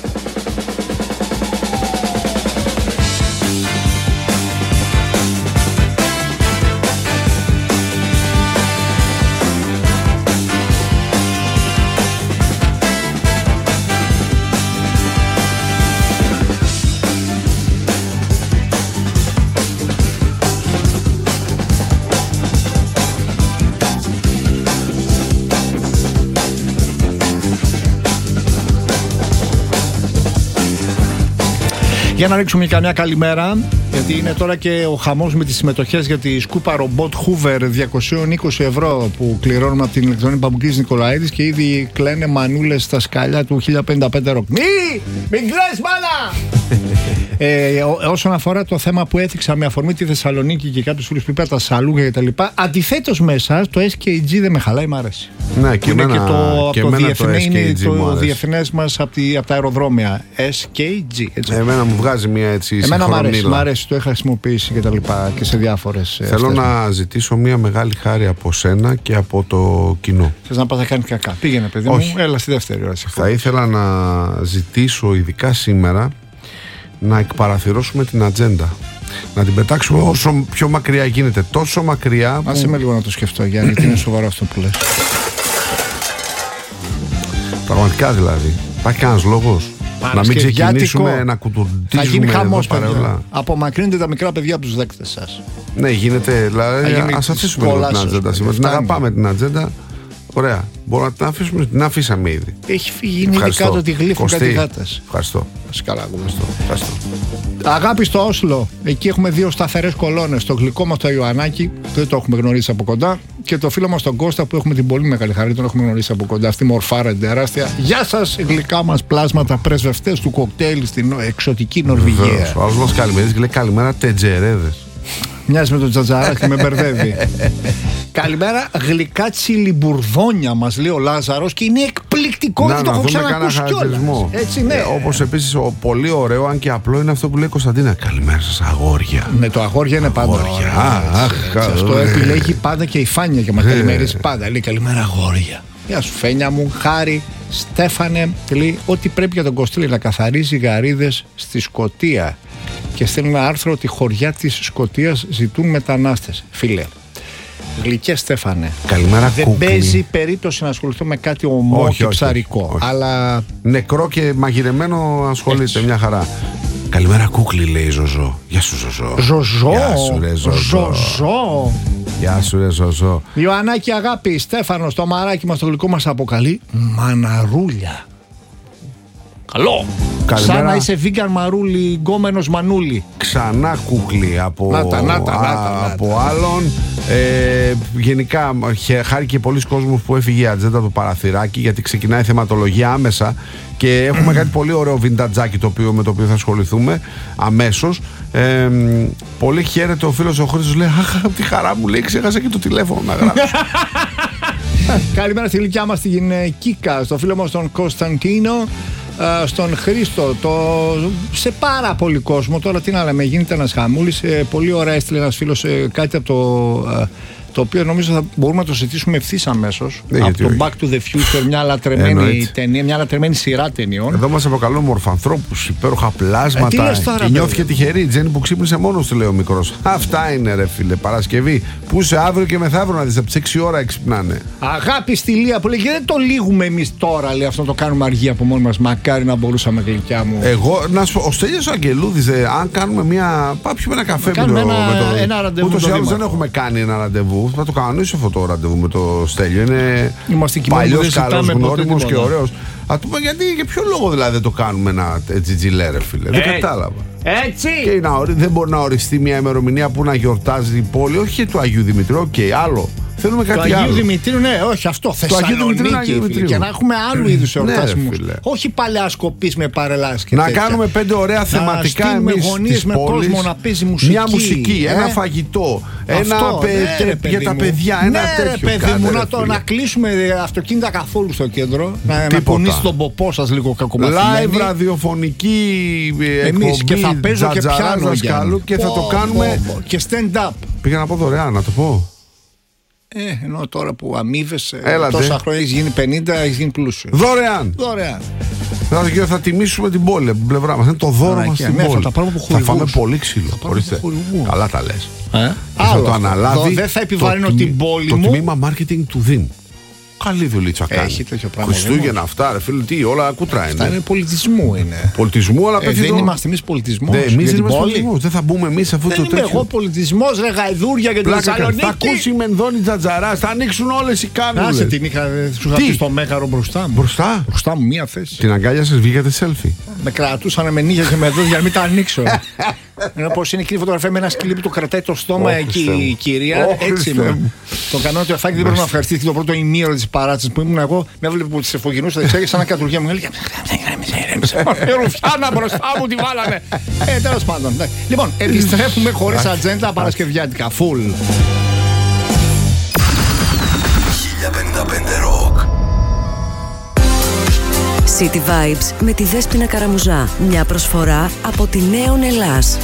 Για να ρίξουμε καμιά καλημέρα, γιατί είναι τώρα και ο χαμός με τις συμμετοχές για τη σκούπα ρομπότ Hoover διακόσια είκοσι ευρώ που κληρώνουμε από την ηλεκτρονική Παπουκίδης Νικολαίδης και ήδη κλαίνε μανούλες στα σκαλιά του χίλια πενήντα πέντε ροκ. Μη! Μην κλαις μάνα! ε, ό, όσον αφορά το θέμα που έθιξα με αφορμή τη Θεσσαλονίκη και κάποιους φίλους που είπα τα σαλούγια κτλ. Αντιθέτως με εσάς το ες κέι τζι δεν με χαλάει, μ' αρέσει. Ναι, και είναι εμένα, και το, και το, εμένα διεθνέ, το είναι το διεθνές διεθνές μας από, τη, από τα αεροδρόμια. ες κέι τζι. Έτσι. Εμένα μου βγάζει μια έτσι Εμένα μ' αρέσει, μ' αρέσει. αρέσει, το είχα χρησιμοποιήσει και τα λοιπά και σε διάφορες. Θέλω να ζητήσω μια μεγάλη χάρη από σένα και από το κοινό. Θες να πας να κάνεις κακά? Πήγαινε, παιδί Όχι. μου, έλα στη δεύτερη ώρα. Θα ήθελα να ζητήσω ειδικά σήμερα να εκπαραθυρώσουμε την ατζέντα. Να την πετάξουμε όσο πιο μακριά γίνεται. Τόσο μακριά που... Άσε με λίγο να το σκεφτώ, Γιάννη, γιατί είναι σοβαρό αυτό που λες. Πραγματικά δηλαδή. Υπάρχει κανένας λόγος να μην ξεκινήσουμε να κουτουρτίζουμε? Θα γίνει χαμός, παιδιά. Απομακρύνετε τα μικρά παιδιά από τους δέκτες σας. Ναι, γίνεται. Δηλαδή, ας αφήσουμε λίγο την ατζέντα σήμερα. Την αγαπάμε την ατζέντα. Ωραία. Μπορούμε να την αφήσουμε. Την αφήσαμε ήδη. Έχει φύγει, είναι ήδη κάτω τη γλύφου κάτι γάτας. Ευχαριστώ. Καλά, ευχαριστώ. Αγάπη στο Όσλο. Εκεί έχουμε δύο σταθερές κολόνες. Το γλυκό μας το Ιωαννάκι, δεν το έχουμε γνωρίσει από κοντά. Και το φίλο μας τον Κώστα που έχουμε την πολύ μεγάλη χαρή, τον έχουμε γνωρίσει από κοντά. Αυτή μορφάρα τεράστια. Γεια σας, γλυκά μας πλάσματα, πρεσβευτές του κοκτέιλ στην εξωτική Νορβηγία. Ο άλλος μας καλημερίζει και λέει καλημέρα τετζερέδες. Μοιάζει με τον Τζατζαράκη, με μπερδεύει. Καλημέρα, γλυκά τσιλιμπουρδόνια μας λέει ο Λάζαρος και είναι εκπληκτικό. Να, δεν το έχω ξανακούσει κιόλας. Έτσι, ναι. Ε, όπως επίσης ο πολύ ωραίο, αν και απλό, είναι αυτό που λέει η Κωνσταντίνα. Καλημέρα σας, αγόρια. Ναι, το αγόρια είναι πάντα. Αγόρια. Αχ, αυτό επιλέγει πάντα και η Φάνια και μας καλημερίζει πάντα. Λέει καλημέρα, αγόρια. Γεια σου, Φένια μου, Χάρη, Στέφανε. Λέει ότι πρέπει για τον Κωστήλη να καθαρίζει γαρίδες στη Σκωτία. Και στέλνει ένα άρθρο ότι χωριά της Σκωτίας ζητούν μετανάστες. Φίλε, γλυκέ Στέφανε. Καλημέρα, δεν κούκλι. παίζει περίπτωση να ασχοληθώ με κάτι ομό όχι, και όχι, ψαρικό. όχι, όχι. Αλλά. Νεκρό και μαγειρεμένο ασχολείται, έτσι. Μια χαρά. Καλημέρα, κούκλι, λέει η Ζωζό. Γεια σου, Ζωζό. Ζωζό. Γεια σου, ρε, Ζωζό. Ζωζό. Γεια σου, ρε, Ζωζό. Ιωαννάκη, αγάπη, Στέφανος, το μαράκι μας, το γλυκό μας αποκαλεί μαναρούλια. Καλό. Καλημέρα. Σαν να είσαι vegan μαρούλι, γκόμενος μανούλι. Ξανά κούκλι από, Νάτα, νάτα, α, νάτα, από νάτα. άλλον. Ε, γενικά, χάρηκε πολλοί κόσμος που έφυγε η ατζέντα του παραθυράκι, γιατί ξεκινάει θεματολογία άμεσα και έχουμε κάτι πολύ ωραίο βιντατζάκι το οποίο, με το οποίο θα ασχοληθούμε αμέσως. Ε, πολύ χαίρεται ο φίλος ο Χρήστος, λέει αχ, από τη χαρά μου, λέει, ξέχασα και το τηλέφωνο να γράψω. Καλημέρα στη γλυκιά μας την Κίκα, στο φίλο μας τον Κωνσταντίνο, στον Χρήστο, το... σε πάρα πολύ κόσμο. Τώρα τι να λέμε, γίνεται ένας χαμούλης. Ε, πολύ ωραία έστειλε ένας φίλος ε, κάτι από το, ε, το οποίο νομίζω θα μπορούμε να το συζητήσουμε ευθύς αμέσως. Ναι, από το όχι. Back to the Future, μια λατρεμένη ταινία, μια λατρεμένη σειρά ταινιών. Εδώ μας αποκαλούν μορφανθρώπους, υπέροχα πλάσματα. Ε, τι λες τώρα, και νιώθηκε παιδί. τυχερή. Η Τζέννη που ξύπνησε μόνος του, λέει ο μικρός. Αυτά είναι, ρε φίλε. Παρασκευή. Πού είσαι αύριο και μεθαύριο να δεις, από τις έξι ώρα εξυπνάνε. Αγάπη στη Λία που λέει και δεν το λύγουμε εμείς τώρα, λέει, αυτό να το κάνουμε αργή από μόνοι μας. Μακάρι να μπορούσαμε, γλυκιά μου. Εγώ, να σου πω, ο Στέλιος Αγγελούδης, ε, αν κάνουμε μια. Πάμε πιούμε ένα καφέ με το. Κάνουμε ένα- με το ένα ραντεβού ούτως με ή το άλλως δεν Δήμαρχο. έχουμε κάνει ένα ραντεβού. Θα το κανονίσω αυτό το ραντεβού με το Στέλιο. Είναι Είμαστε εκεί μόνοι που παλιός, δεν καλός, ζητάμε ποτέ γνώριμος και τίποτα. ωραίος. Α το πούμε, γιατί, για ποιο λόγο δηλαδή δεν το κάνουμε ένα τζιτζιλέ, ρε φίλε. Δεν Ε, κατάλαβα. Έτσι! Και να, ορι- δεν μπορεί να οριστεί μια ημερομηνία που να γιορτάζει η πόλη, όχι του Αγίου Δημητρίου, οκ, άλλο. Θέλουμε Το κάτι Αγίου άλλο. Δημητρίου, ναι, όχι αυτό. Αγίου Δημητρίου είναι Θεσσαλονίκη, Αγίου φίλε, Δημητρίου. και να έχουμε άλλου είδους Ναι, ρε εορτασμούς. φίλε. Όχι παλαιασκοπής με παρελάσεις και Να τέτοια. κάνουμε πέντε ωραία θεματικά στείλουμε εμείς γωνίες της με πόλης. κόσμο να παίζει μουσική. Μια μουσική, ε. ένα φαγητό, ένα Αυτό, πε- ναι, τε- ρε, παιδί για τα μου. παιδιά, ένα ναι, τέτοιο. ρε παιδί Κάντε, μου, ρε, να, το, φίλε. να κλείσουμε αυτοκίνητα καθόλου στο κέντρο. Να, να Τίποτα. πονήσει τον ποπό σας λίγο Live κακομαθημένη. ραδιοφωνική ε, Εμείς εκπομπή και θα παίζω και Τζατζαράς πιάνω δασκάλου και θα Πω, το κάνουμε. πω, πω. Και stand up. Πήγα να πω δωρεάν, να το πω. Ε, ενώ τώρα που αμείβεσαι Έλατε. τόσα χρόνια έχει γίνει πενήντα, έχει γίνει πλούσιο. Δωρεάν! Δωρεάν. Θα, και θα τιμήσουμε την πόλη από την πλευρά μας. Είναι το δώρο Ωραία, μας και στην ναι, θα πόλη. τα πάρουμε από θα χορηγούς. φάμε πολύ ξύλο. πάρουμε Ορίστε. από χορηγούς. Καλά τα λες. Ε? Και θα Άλλο το αυτό. αναλάβει. Εδώ δεν θα επιβαρύνω το την τμη- πόλη το μου. τμήμα marketing του Δήμου. Καλή δουλίτσα κάνει. Έχει τέτοιο πράγμα, Χριστούγεννα αυτά, ρε φίλε, τι, όλα κούτρα Αυτά είναι. είναι πολιτισμού είναι. Πολιτισμού, αλλά Ε, πέφτει δεν το- είμαστε εμεί πολιτισμό. Ναι, εμείς δεν είμαστε πολιτισμός. Δεν θα μπούμε εμείς σε αυτό Δεν το είμαι τέτοιο. εγώ πολιτισμό, ρε γαϊδούρια για την Πλάκα κάνει. Θεσσαλονίκη. Θα ακούσει η Μενδώνη Τζατζαράς, θα ανοίξουν όλες οι Να σε κάνουλες. την είχα, σου είχα Τι? πει στο μέγαρο μπροστά μου. Μπροστά. Μπροστά μου μία θέση. Την αγκάλια σας βγήκατε selfie. Με κρατούσαν με νύχια και με δόντια για να μην τα ανοίξω. Ενώ πως είναι εκείνη η φωτογραφία με ένα σκυλί που το κρατάει το στόμα Ω, εκεί Χριστέ μου. η κυρία. Ω, Έτσι Χριστέ είναι. μου. Το κανόνα του Εφάκη δεν πρέπει να ευχαριστήσει το πρώτο ημίωρο τη παράτηση που ήμουν εγώ. Με έβλεπε που τη εφογενούσα δεξιά σαν ένα κατουργία μου. Έλεγε Ρουφιάνα μπροστά μου τη βάλανε. Ε, τέλος πάντων. Λοιπόν, επιστρέφουμε χωρίς ατζέντα παρασκευιάτικα. Φουλ. χίλια πενήντα πέντε Rock. City Vibes με τη Δέσποινα Καραμουζά. Μια προσφορά από τη Νέον Ελλάς.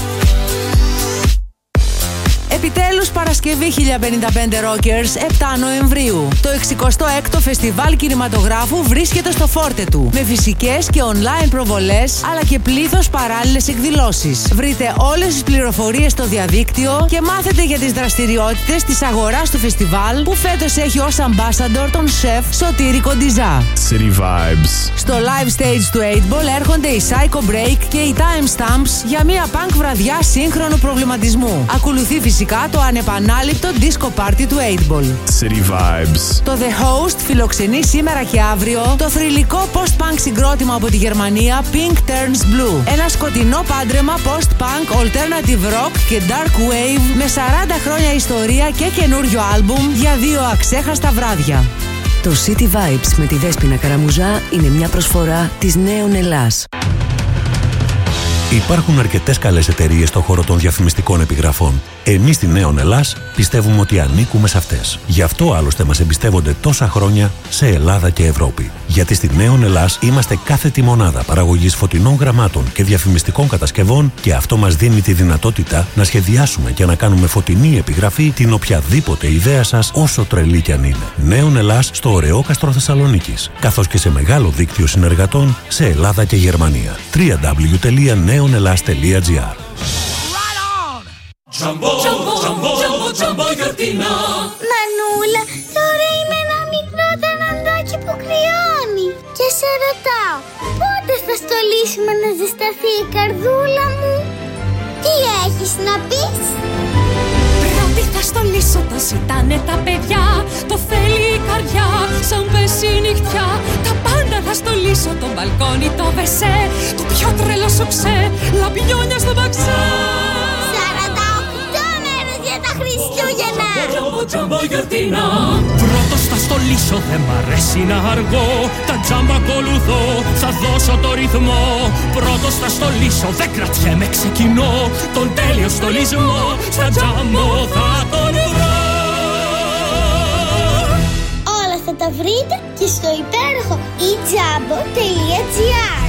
Επιτέλους Παρασκευή χίλια πενήντα πέντε Rockers επτά Νοεμβρίου. Το εξηκοστό έκτο Φεστιβάλ Κινηματογράφου βρίσκεται στο φόρτε του. Με φυσικές και online προβολές αλλά και πλήθος παράλληλες εκδηλώσεις. Βρείτε όλες τις πληροφορίες στο διαδίκτυο και μάθετε για τις δραστηριότητες της αγοράς του φεστιβάλ που φέτος έχει ως ambassador τον σεφ Σωτήρη Κοντιζά. City Vibes. Στο live stage του οκτώ Ball έρχονται οι Psycho Break και οι Time Stamps για μια punk βραδιά σύγχρονου προβληματισμού. Ακολουθεί φυσικά φυσικά το ανεπανάληπτο disco party του eight ball. City Vibes. Το The Host φιλοξενεί σήμερα και αύριο το θρυλικό post-punk συγκρότημα από τη Γερμανία Pink Turns Blue. Ένα σκοτεινό πάντρεμα post-punk, alternative rock και dark wave με σαράντα χρόνια ιστορία και καινούριο άλμπουμ για δύο αξέχαστα βράδια. Το City Vibes με τη Δέσποινα Καραμουζά είναι μια προσφορά της Νέων Ελλάς. Υπάρχουν αρκετές καλές εταιρείες στον χώρο των διαφημιστικών επιγραφών. Εμείς στη Νέων Ελλάς πιστεύουμε ότι ανήκουμε σε αυτές. Γι' αυτό άλλωστε μας εμπιστεύονται τόσα χρόνια σε Ελλάδα και Ευρώπη. Γιατί στη Νέων Ελλάς είμαστε κάθετη μονάδα παραγωγής φωτεινών γραμμάτων και διαφημιστικών κατασκευών και αυτό μας δίνει τη δυνατότητα να σχεδιάσουμε και να κάνουμε φωτεινή επιγραφή την οποιαδήποτε ιδέα σας, όσο τρελή κι αν είναι. Νέων Ελλάς στο Ωρεόκαστρο Θεσσαλονίκης, καθώς και σε μεγάλο δίκτυο συνεργατών σε Ελλάδα και Γερμανία. double-u double-u double-u τελεία νέων ελλάς τελεία τζι άρ. Τζαμπό, τζαμπό, τζαμπό, τζαμπό γιορτινό. Μανούλα, τώρα είμαι ένα μικρό ταναντάκι που κρυώνει. Και σε ρωτάω, πότε θα στολίσουμε να ζεσταθεί η καρδούλα μου? Τι έχεις να πεις? Πρώτη θα στολίσω, το ζητάνε τα παιδιά. Το θέλει η καρδιά, σαν πέσει η νυχτιά. Τα πάντα θα στολίσω, το μπαλκόνι, το βεσέ. Το πιο τρελό σου ξέ, λαμπιόνια στο μπαξέ. Χριστούγεννα! Τζαμπό, τζαμπό, γιορτινά. Πρώτος θα στολίσω, δεν μ' αρέσει να αργώ. Τα τζάμπα ακολουθώ, θα δώσω το ρυθμό. Πρώτος θα στολίσω, δεν κρατιέμαι, ξεκινώ. Τον τέλειο στολισμό, στα τζάμπο θα τον βρω. Όλα θα τα βρείτε και στο υπέροχο e τζάμπο τελεία τζι άρ.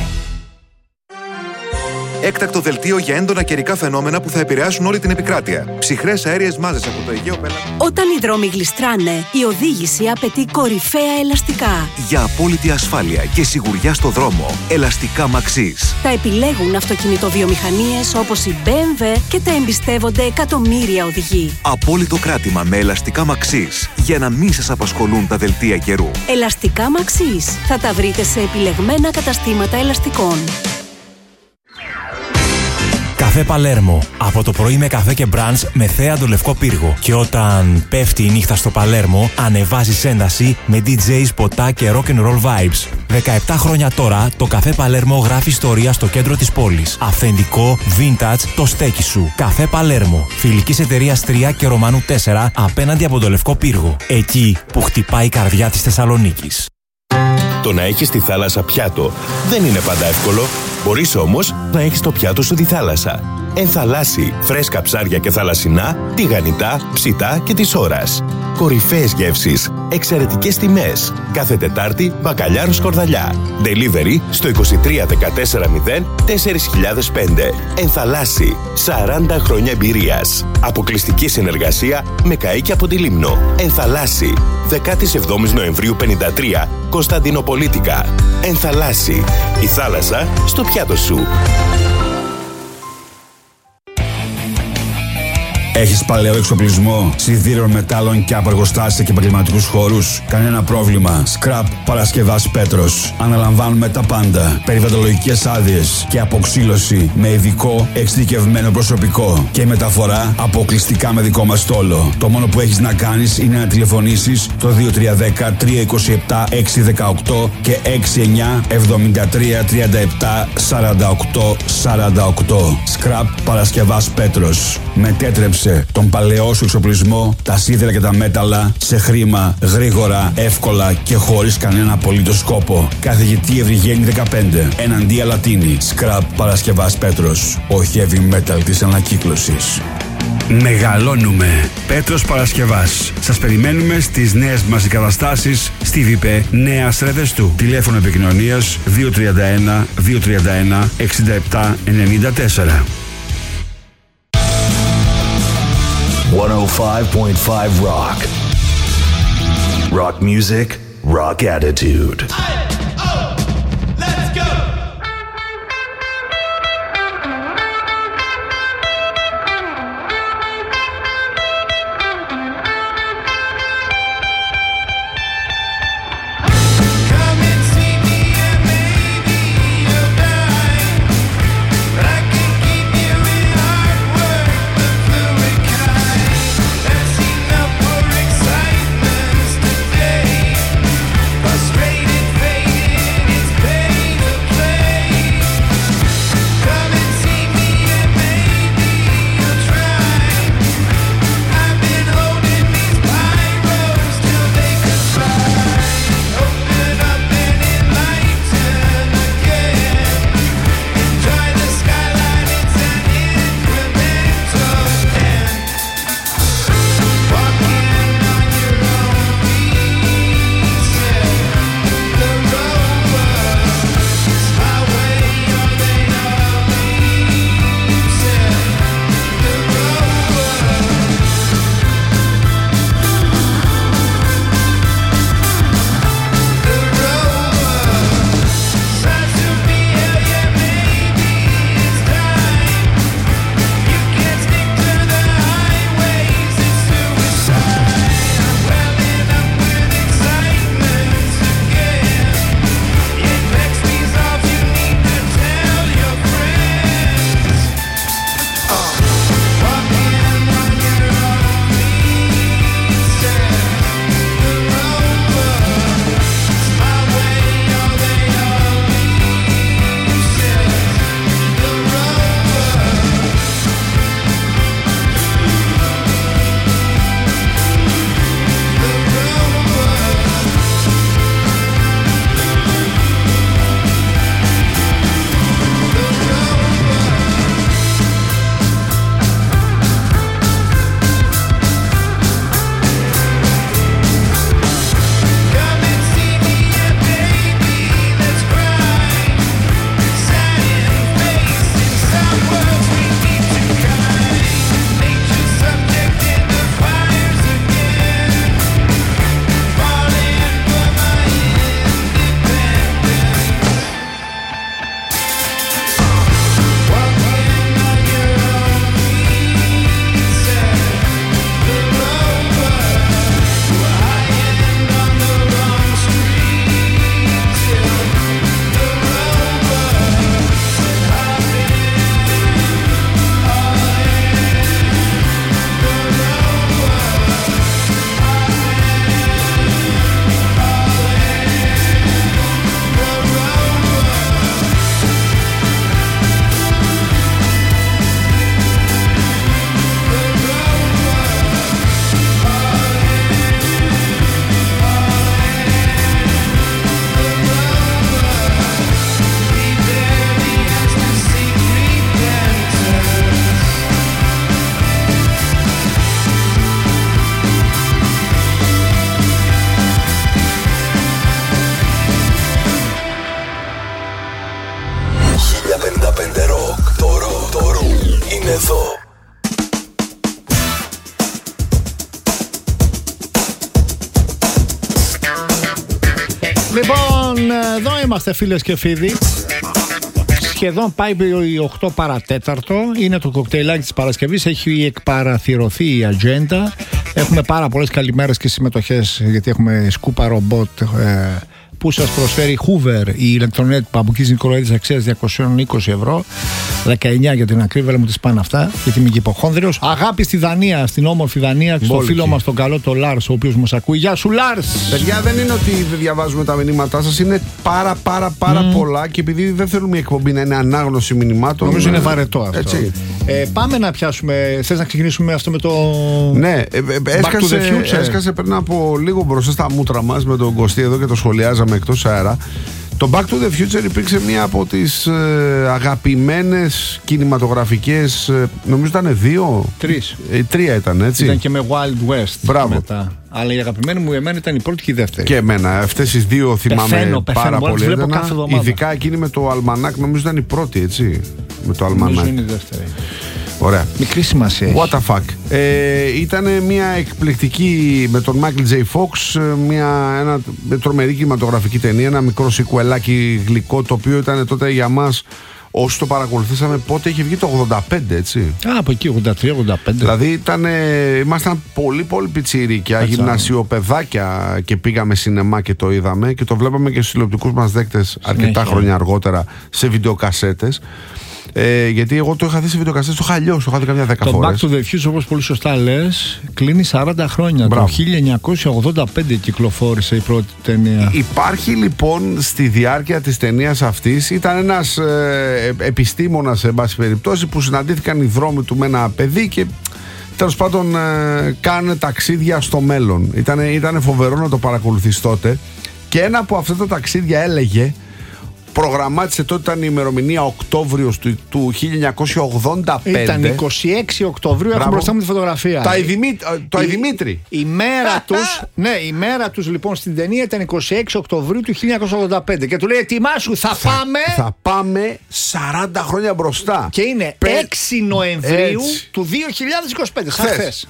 Έκτακτο δελτίο για έντονα καιρικά φαινόμενα που θα επηρεάσουν όλη την επικράτεια. Ψυχρές αέριες μάζες από το Αιγαίο πέλαγο. Όταν οι δρόμοι γλιστράνε, η οδήγηση απαιτεί κορυφαία ελαστικά. Για απόλυτη ασφάλεια και σιγουριά στο δρόμο, ελαστικά Maxis. Τα επιλέγουν αυτοκινητοβιομηχανίες όπως η μπι εμ ντάμπλιου και τα εμπιστεύονται εκατομμύρια οδηγοί. Απόλυτο κράτημα με ελαστικά Maxis για να μην σας απασχολούν τα δελτία καιρού. Ελαστικά Maxis. Θα τα βρείτε σε επιλεγμένα καταστήματα ελαστικών. Καφέ Παλέρμο. Από το πρωί με καφέ και μπραντς με θέα το λευκό πύργο. Και όταν πέφτει η νύχτα στο Παλέρμο, ανεβάζεις ένταση με ντι τζέις, ποτά και rock and roll vibes. δεκαεπτά χρόνια τώρα, το καφέ Παλέρμο γράφει ιστορία στο κέντρο της πόλης. Αυθεντικό, vintage, το στέκι σου. Καφέ Παλέρμο. Φιλικής εταιρείας τρία και Ρωμανού τέσσερα απέναντι από το λευκό πύργο. Εκεί που χτυπάει η καρδιά της Θεσσαλονίκης. Το να έχεις τη θάλασσα πιάτο δεν είναι πάντα εύκολο. Μπορείς όμως να έχεις το πιάτο σου τη θάλασσα. Ενθαλάσσι, φρέσκα ψάρια και θαλασσινά, τηγανιτά, ψητά και της ώρας. Κορυφαίες γεύσεις, εξαιρετικές τιμές. Κάθε Τετάρτη, μπακαλιάρο σκορδαλιά. Delivery στο είκοσι τρία δεκατέσσερα μηδέν τέσσερα χιλιάδες πέντε. Ενθαλάσσι, σαράντα χρόνια εμπειρίας. Αποκλειστική συνεργασία με καΐκι από τη Λίμνο. Ενθαλάσσι, δεκαεπτά Νοεμβρίου πενήντα τρία, Κωνσταντινοπολίτικα. Ενθαλάσσι, η θάλασσα στο πιάτο σου. Έχεις παλαιό εξοπλισμό, σιδήρων, μετάλλων και από εργοστάσια και επαγγελματικούς χώρους? Κανένα πρόβλημα. Scrap Παρασκευάς Πέτρος. Αναλαμβάνουμε τα πάντα. Περιβαλλοντολογικές άδειες και αποξύλωση με ειδικό εξειδικευμένο προσωπικό. Και μεταφορά αποκλειστικά με δικό μας στόλο. Το μόνο που έχεις να κάνεις είναι να τηλεφωνήσεις το δύο τρία ένα μηδέν τρία δύο επτά έξι ένα οκτώ και έξι εννιά εβδομήντα τρία τριάντα επτά σαράντα οκτώ σαράντα οκτώ. Scrap Παρασκευάς Πέτρος. Μετέτρεψε τον παλαιό σου εξοπλισμό, τα σίδερα και τα μέταλλα σε χρήμα, γρήγορα, εύκολα και χωρίς κανένα απολύτως σκόπο. Καθηγητή Ευρυγένη δεκαπέντε, εναντία Λατίνη. Scrap Παρασκευάς Πέτρος. Ο heavy metal της ανακύκλωσης. Μεγαλώνουμε. Πέτρος Παρασκευάς. Σας περιμένουμε στις νέες μας εγκαταστάσεις στη ΒΙΠΕ Νέα Στρεβεστού. Τηλέφωνο επικοινωνίας δύο τρία ένα δύο τρία ένα έξι επτά εννιά τέσσερα. εκατόν πέντε κόμμα πέντε Rock. Rock music, rock attitude. είμαστε φίλες και φίλοι. Σχεδόν πάει οι οκτώ παρατέταρτο. Είναι το κοκτέιλάκι της Παρασκευής. Έχει εκπαραθυρωθεί η ατζέντα. Έχουμε πάρα πολλές καλημέρες και συμμετοχές, γιατί έχουμε σκούπα ρομπότ ε, που σας προσφέρει Hoover, η ηλεκτρονέτ Παπουκής Νικολαίδης αξίας διακόσια είκοσι ευρώ. δεκαεννιά για την ακρίβεια, μου τις πάνε αυτά, γιατί είμαι και υποχόνδριος. Αγάπη στη Δανία, στην όμορφη Δανία, και στο φίλο μας τον καλό το Λάρς, ο οποίος μας ακούει. Γεια σου, Λάρς! Παιδιά, δεν είναι ότι δεν διαβάζουμε τα μηνύματά σας, είναι πάρα πάρα πάρα mm. πολλά, και επειδή δεν θέλουμε η εκπομπή να είναι ανάγνωση μηνυμάτων. Νομίζω είναι βαρετό αυτό. Έτσι. Ε, πάμε να πιάσουμε. Θες να ξεκινήσουμε αυτό με το. Ναι, ε, ε, έσκασε, έσκασε πριν από λίγο μπροστά στα μούτρα μας με τον Κωστή εδώ και το σχολιάζαμε εκτός αέρα. Το Back to the Future υπήρξε μία από τις ε, αγαπημένες κινηματογραφικές, ε, νομίζω ήταν δύο. Τρεις. Ε, τρία ήταν, έτσι. Ήταν και με Wild West. Μπράβο. Μετά. Αλλά η αγαπημένη μου εμένα ήταν η πρώτη και η δεύτερη. Και εμένα. Αυτές τις δύο θυμάμαι πεθαίνω, πάρα πεθαίνω, πολύ έντονα. Ειδικά εκείνη με το Αλμανάκ, νομίζω ήταν η πρώτη, έτσι. Με το Αλμανάκ. Νομίζω είναι η δεύτερη. Ωραία. Μικρή σημασία έχει. What the fuck. Ε, ήταν μια εκπληκτική με τον Michael J. Fox, μια ένα, τρομερή κινηματογραφική ταινία, ένα μικρό σικουελάκι γλυκό, το οποίο ήταν τότε για μας, όσοι το παρακολουθήσαμε, πότε είχε βγει το ογδόντα πέντε, έτσι. Α, από εκεί ογδόντα τρία ογδόντα πέντε. Δηλαδή ήταν, ήμασταν πολύ πολύ πιτσιρίκια, γυμνασιοπαιδάκια, και πήγαμε σινεμά και το είδαμε και το βλέπαμε και στους τηλεοπτικούς μας δέκτες αρκετά χρόνια αργότερα σε βιντεοκασέτες. Ε, γιατί εγώ το είχα δει σε βιντεοκασέτες, το είχα αλλιώς, το είχα δει καμιά δέκα φορές. Το Back to the Future, όπως πολύ σωστά λες, κλείνει σαράντα χρόνια. Μπράβο. Το χίλια εννιακόσια ογδόντα πέντε κυκλοφόρησε η πρώτη ταινία. Υπάρχει λοιπόν στη διάρκεια της ταινίας αυτής, ήταν ένας ε, επιστήμονας, σε πάση περιπτώσει, που συναντήθηκαν οι δρόμοι του με ένα παιδί και τέλος πάντων ε, κάνουν ταξίδια στο μέλλον. Ήταν, ήταν φοβερό να το παρακολουθείς τότε. Και ένα από αυτά τα ταξίδια έλεγε, προγραμμάτισε τότε, ήταν η ημερομηνία Οκτώβριος του, του χίλια εννιακόσια ογδόντα πέντε. Ήταν είκοσι έξι Οκτωβρίου, έχω μπροστά μου τη φωτογραφία. Τα Ιδημήτρη. Το Αϊδημήτρη. Η, η μέρα τους, ναι, η μέρα τους λοιπόν στην ταινία ήταν είκοσι έξι Οκτωβρίου του χίλια εννιακόσια ογδόντα πέντε. Και του λέει, ετοιμάσου, θα, θα πάμε. Θα πάμε σαράντα χρόνια μπροστά. Και είναι Πε... έξι Νοεμβρίου έτσι. Του δύο χιλιάδες είκοσι πέντε. Σαν χθες.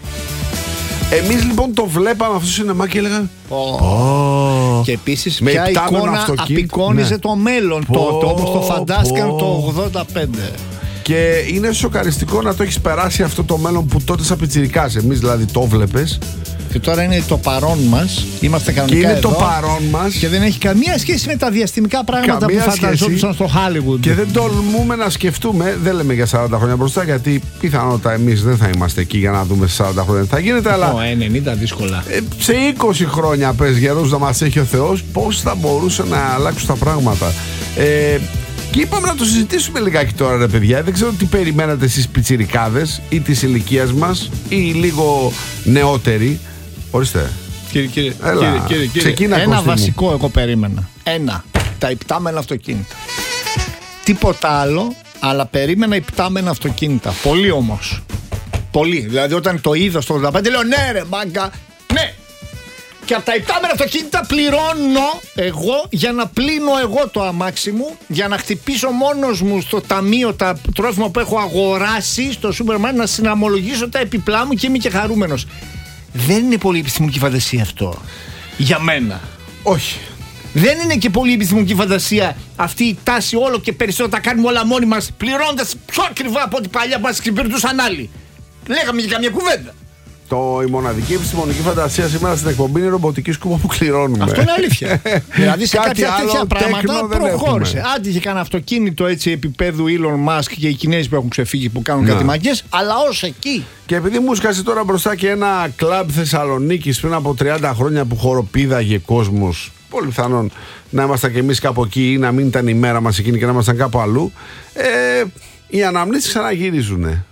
Εμείς λοιπόν το βλέπαμε αυτό στο σινεμά και έλεγαμε oh. Oh. Και επίσης ποια εικόνα απεικόνιζε ναι. το μέλλον oh. τότε, όπως το φαντάστηκαν oh. το ογδόντα πέντε. Και είναι σοκαριστικό να το έχεις περάσει αυτό το μέλλον που τότε σαν πιτσιρικάς, εμείς δηλαδή το βλέπες. Και τώρα είναι το παρόν μας. Είμαστε κανονικά και είναι εδώ, το παρόν μας. Και δεν έχει καμία σχέση με τα διαστημικά πράγματα καμία που φανταζόντουσαν στο Hollywood. Και δεν τολμούμε να σκεφτούμε, δεν λέμε για σαράντα χρόνια μπροστά, γιατί πιθανότατα εμείς δεν θα είμαστε εκεί για να δούμε σε σαράντα χρόνια. Θα γίνεται, αλλά. Oh, ενενήντα δύσκολα. Ε, σε είκοσι χρόνια, πες γερούς να μας έχει ο Θεός, πώς θα μπορούσε να αλλάξουν τα πράγματα. Ε, Και είπαμε να το συζητήσουμε λιγάκι τώρα, ρε παιδιά. Δεν ξέρω τι περιμένατε εσείς πιτσιρικάδες ή της ηλικίας μας ή λίγο νεότεροι. Ορίστε. Κύριε, κύριε, Έλα, κύριε, κύριε, κύριε. Ξεκίνα, ένα Κώστη βασικό μου. εγώ περίμενα. Ένα. Τα υπτάμενα αυτοκίνητα. Τίποτα άλλο, αλλά περίμενα υπτάμενα αυτοκίνητα. Πολύ όμως. Πολύ. Δηλαδή όταν το είδα στο ογδόντα πέντε λέω ναι ρε μάγκα, ναι. Και από τα υπτάμενα αυτοκίνητα πληρώνω εγώ για να πλύνω εγώ το αμάξι μου, για να χτυπήσω μόνος μου στο ταμείο τα τρόφιμα που έχω αγοράσει στο σούπερ μάρκετ, να συναμολογήσω τα επιπλά μου και είμαι και χαρούμενος. Δεν είναι πολύ επιστημονική φαντασία αυτό. Για μένα. Όχι. Δεν είναι και πολύ επιστημονική φαντασία αυτή η τάση όλο και περισσότερο τα κάνουμε όλα μόνοι μας, πληρώνοντας πιο ακριβά από ό,τι παλιά που μας εξυπηρετούσαν άλλοι. Λέγαμε και καμία κουβέντα. Το, η μοναδική επιστημονική φαντασία σήμερα στην εκπομπή είναι η ρομποτική σκούπα που κληρώνουμε. Αυτό είναι αλήθεια. Δηλαδή σε κάτι κάποια τέτοια πράγματα προχώρησε. Έχουμε. Άντε είχε κανένα αυτοκίνητο έτσι επίπεδου Elon Musk και οι Κινέζοι που έχουν ξεφύγει που κάνουν κάτι μαγκές, αλλά ως εκεί. Και επειδή μου σκάσε τώρα μπροστά και ένα κλαμπ Θεσσαλονίκης πριν από τριάντα χρόνια που χοροπήδαγε κόσμος, πολύ πιθανόν να ήμασταν κι εμείς κάπου εκεί ή να μην ήταν η μέρα μας εκείνη και να ήμασταν κάπου αλλού, ε, οι αναμνήσεις ξαναγυρίζουνε.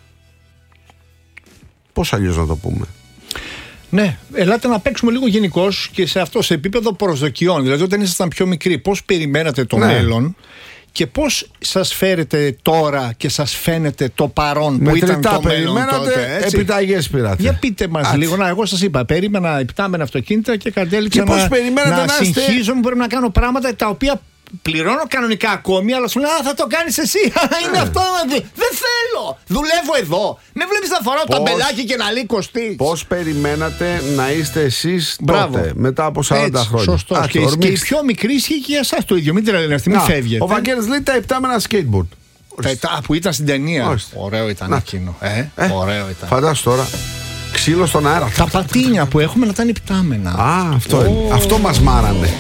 Πώς αλλιώς να το πούμε. Ναι, ελάτε να παίξουμε λίγο γενικώς και σε αυτό, σε επίπεδο προσδοκιών. Δηλαδή, όταν ήσασταν πιο μικροί, πώς περιμένατε το ναι. μέλλον και πώς σας φέρετε τώρα και σας φαίνεται το παρόν που ήταν το μέλλον τότε. Επιταγές πήρατε. Για πείτε μας λίγο. Να, εγώ σας είπα, περίμενα υπτάμενα αυτοκίνητα και κατέληξα και να, να, να να συγχύζω. Μου πρέπει να κάνω πράγματα τα οποία πληρώνω κανονικά ακόμη, αλλά σου λέει θα το κάνεις εσύ. Είναι αυτό. Δεν θέλω. Δουλεύω εδώ. Με βλέπεις να φοράω το μπελάκι και να λέει κοστί. Πώς περιμένατε να είστε εσείς τότε, μετά από σαράντα χρόνια? Σωστό. Και, και η πιο μικρή ισχύει και για εσάς το ίδιο. Μην τρελαίνετε αυτή, μην φεύγετε. Ο Βαγγέλης λέει τα επτάμενα skateboard. Τα που ήταν στην ταινία. Ωραίο ήταν εκείνο. Ε, ε, ωραίο ήταν. Φαντάσου τώρα. Ξύλο στον αέρα. Τα πατίνια που έχουμε να ήταν υπτάμενα. Α, αυτό, oh. αυτό μας μάρανε.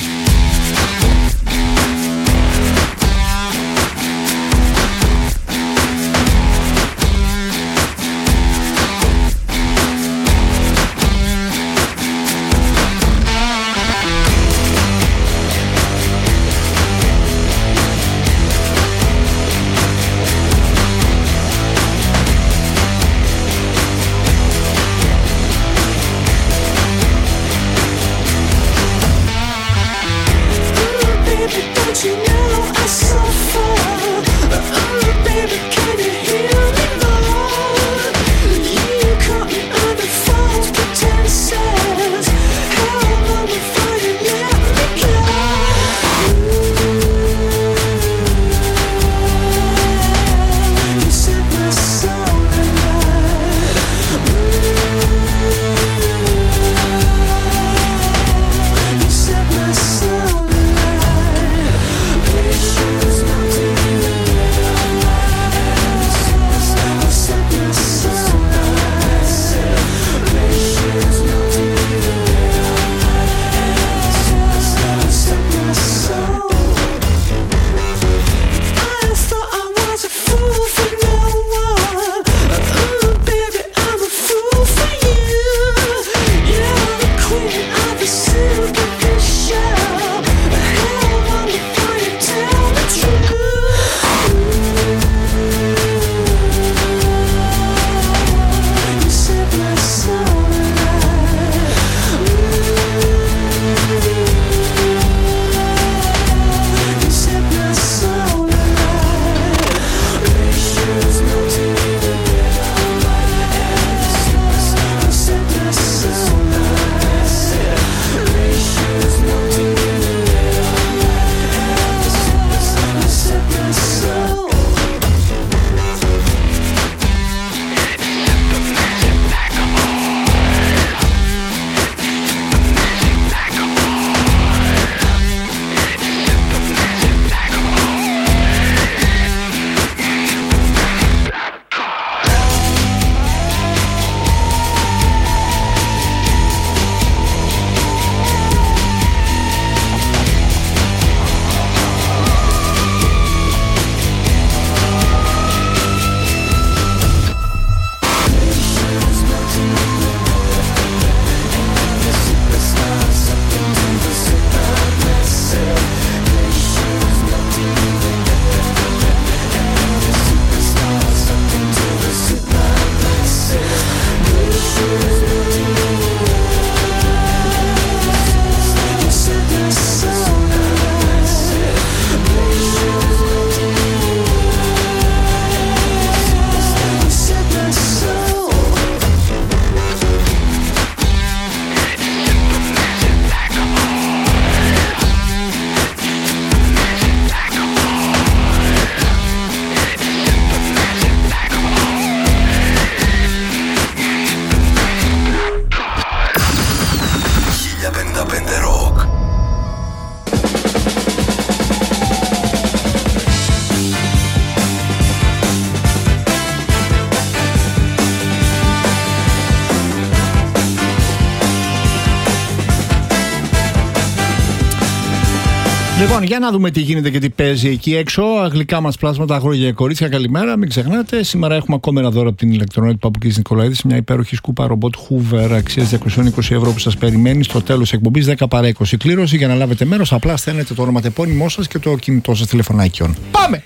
Λοιπόν, για να δούμε τι γίνεται και τι παίζει εκεί έξω. Αγγλικά μας πλάσματα, αγόρια και κορίτσια, καλημέρα. Μην ξεχνάτε, σήμερα έχουμε ακόμα ένα δώρο από την ηλεκτρονική Παπουκίδης Νικολαίδης. Μια υπέροχη σκούπα ρομπότ Hoover αξίας διακόσια είκοσι ευρώ που σας περιμένει στο τέλος εκπομπής δέκα παρά είκοσι κλήρωση. Για να λάβετε μέρος, απλά στέλνετε το ονοματεπώνυμό σας και το κινητό σας τηλεφωνάκιον. Πάμε!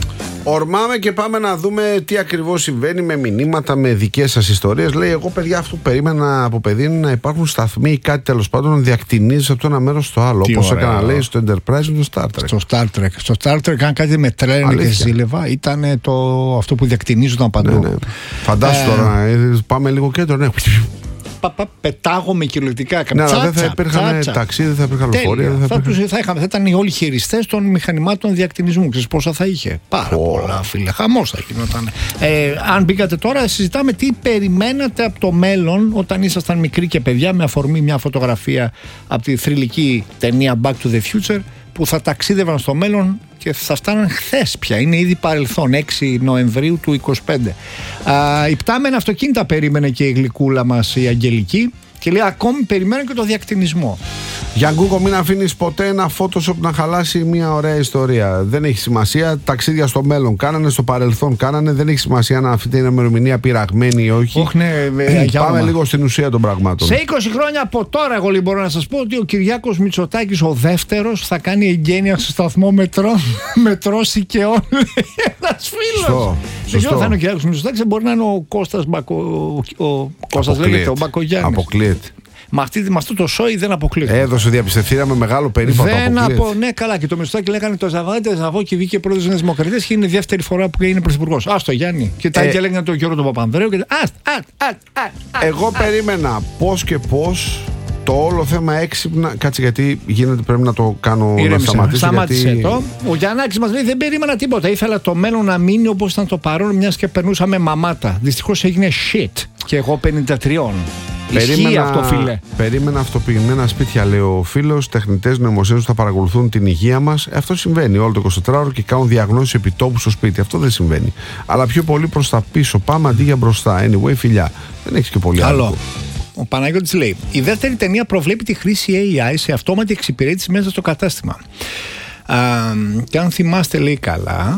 Ορμάμε και πάμε να δούμε τι ακριβώς συμβαίνει με μηνύματα, με δικές σας ιστορίες. Λέει, εγώ παιδιά αυτό που περίμενα από παιδί είναι να υπάρχουν σταθμοί ή κάτι τέλος πάντων να διακτηνίζεις από το ένα μέρος στο άλλο. Όπως έκανα, λέει, στο Enterprise με το Star Trek. Στο Star Trek. Στο Star Trek, αν κάτι με τρέλαινε και ζήλευα, ήταν το... αυτό που διακτηνίζονταν παντού. Ναι, ναι. Φαντάσου ε... τώρα, πάμε λίγο κέντρο, ναι. πετάγομαι κυριολεκτικά. Ναι, αλλά δεν θα υπήρχαν ταξί, δεν θα υπήρχαν λεωφορεία. Θα, θα, τους, θα, είχαμε, θα ήταν όλοι χειριστές των μηχανημάτων διακτηνισμού. Ξέρεις πόσα θα είχε? Πάρα oh. πολλά, φίλε. Χαμός θα γινόταν. Ε, αν μπήκατε τώρα, συζητάμε τι περιμένατε από το μέλλον όταν ήσασταν μικροί και παιδιά, με αφορμή μια φωτογραφία από τη θρυλική ταινία Back to the Future, που θα ταξίδευαν στο μέλλον και θα φτάναν χθες πια. Είναι ήδη παρελθόν, έξι Νοεμβρίου του είκοσι πέντε. Α, η πτάμενα αυτοκίνητα περίμενε και η γλυκούλα μας η Αγγελική, και λέει ακόμη περιμένω και το διακτηνισμό. Γιανγκούκο, μην αφήνεις ποτέ ένα Photoshop να χαλάσει μια ωραία ιστορία. Δεν έχει σημασία. Ταξίδια στο μέλλον κάνανε, στο παρελθόν κάνανε. Δεν έχει σημασία αν αυτή είναι ημερομηνία πειραγμένη ή όχι. Όχι, ναι, ε, Πάμε λίγο στην ουσία των πραγμάτων. Σε είκοσι χρόνια από τώρα, εγώ λοιπόν, μπορώ να σας πω ότι ο Κυριάκος Μητσοτάκης, ο δεύτερος, θα κάνει εγγένεια στο σταθμό μετρό, μετρό Σικαιών. Ένας φίλος. Δεν ξέρω αν θα είναι ο Κυριάκος Μητσοτάκης, μπορεί να είναι ο Κώστας Μπακο... Ο Κώστας λέγεται, ο Μπακογιάννης. Αποκλείεται. Με, αυτή, με αυτό το σόι δεν αποκλείεται. Έδωσε διαπιστευτήρια με μεγάλο περίπατο. Δεν απο... Ναι, καλά. Και το Μητσοτάκη λέγανε το Ζαβάτε Ζαβό και βγήκε πρόεδρος της Νέας Δημοκρατίας και είναι η δεύτερη φορά που είναι πρωθυπουργός. Α το Γιάννη. Και τα ε... ίδια λέγανε τον Γιώργο τον Παπανδρέου. Και... Α, α, α, α, α, Εγώ α, περίμενα πώς και πώς το όλο θέμα έξυπνα. Κάτσε, γιατί γίνεται, πρέπει να το κάνω. Ήρεμισε, να σταματήσω. Σταμάτησε γιατί... το. Ο Γιαννάκης μας λέει δεν περίμενα τίποτα. Ήθελα το μέλλον να μείνει όπως ήταν το παρόν, μιας και περνούσαμε μαμάτα. Δυστυχώς έγινε shit. Και εγώ πενήντα τρία. Περίμενα, αυτό, φίλε. περίμενα αυτοποιημένα σπίτια, λέει ο φίλος. Τεχνητές νοημοσύνες θα παρακολουθούν την υγεία μας. Αυτό συμβαίνει όλο το εικοσιτετράωρο και κάνουν διαγνώσεις επιτόπου στο σπίτι. Αυτό δεν συμβαίνει. Αλλά πιο πολύ προς τα πίσω. Πάμε αντί για μπροστά. Anyway, φιλιά. Δεν έχεις και πολύ άλλο. Ο Παναγιώτης λέει: η δεύτερη ταινία προβλέπει τη χρήση έι άι σε αυτόματη εξυπηρέτηση μέσα στο κατάστημα. Α, και αν θυμάστε, λέει καλά,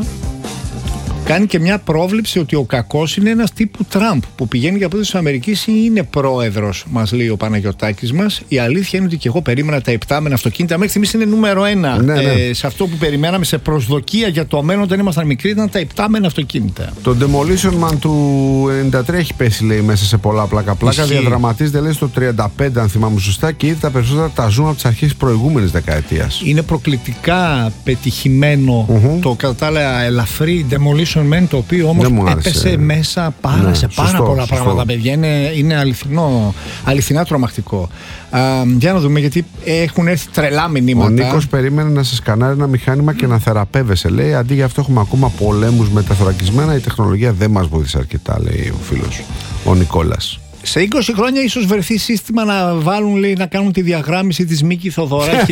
κάνει και μια πρόβλεψη ότι ο κακός είναι ένας τύπου Τραμπ που πηγαίνει για πρόεδρος της Αμερικής ή είναι πρόεδρος, μας λέει ο Παναγιωτάκης μας. Η αλήθεια είναι ότι και εγώ περίμενα τα επτάμενα αυτοκίνητα. Μέχρι στιγμής είναι νούμερο ένα. Ναι, ναι. Ε, σε αυτό που περιμέναμε, σε προσδοκία για το μέλλον όταν ήμασταν μικροί, ήταν τα επτάμενα αυτοκίνητα. Το Demolition Man του ενενήντα τρία έχει πέσει, λέει, μέσα σε πολλά πλάκα-πλάκα. Διαδραματίζεται, λέει, στο τριάντα πέντε, αν θυμάμαι σωστά, και ήδη τα περισσότερα τα ζούμε από τις αρχές της προηγούμενης δεκαετίας. Είναι προκλητικά πετυχημένο mm-hmm. το κατά τα άλλα ελαφρύ Demolition Man, το οποίο όμως έπεσε μέσα πάρα, ναι, σε πάρα σωστό, πολλά σωστό. πράγματα, παιδιά. Είναι, είναι αληθινό, αληθινά τρομακτικό. Α, για να δούμε, γιατί έχουν έρθει τρελά μηνύματα. Ο Νίκος περίμενε να σε σκανάρει ένα μηχάνημα και να θεραπεύεσαι, λέει. Αντί για αυτό έχουμε ακόμα πολέμους μεταθωρακισμένα. Η τεχνολογία δεν μας βοήθησε αρκετά, λέει ο φίλος ο Νικόλας. Σε είκοσι χρόνια ίσως βρεθεί σύστημα να βάλουν, λέει, να κάνουν τη διαγράμμιση της Μίκη Θοδωράκη.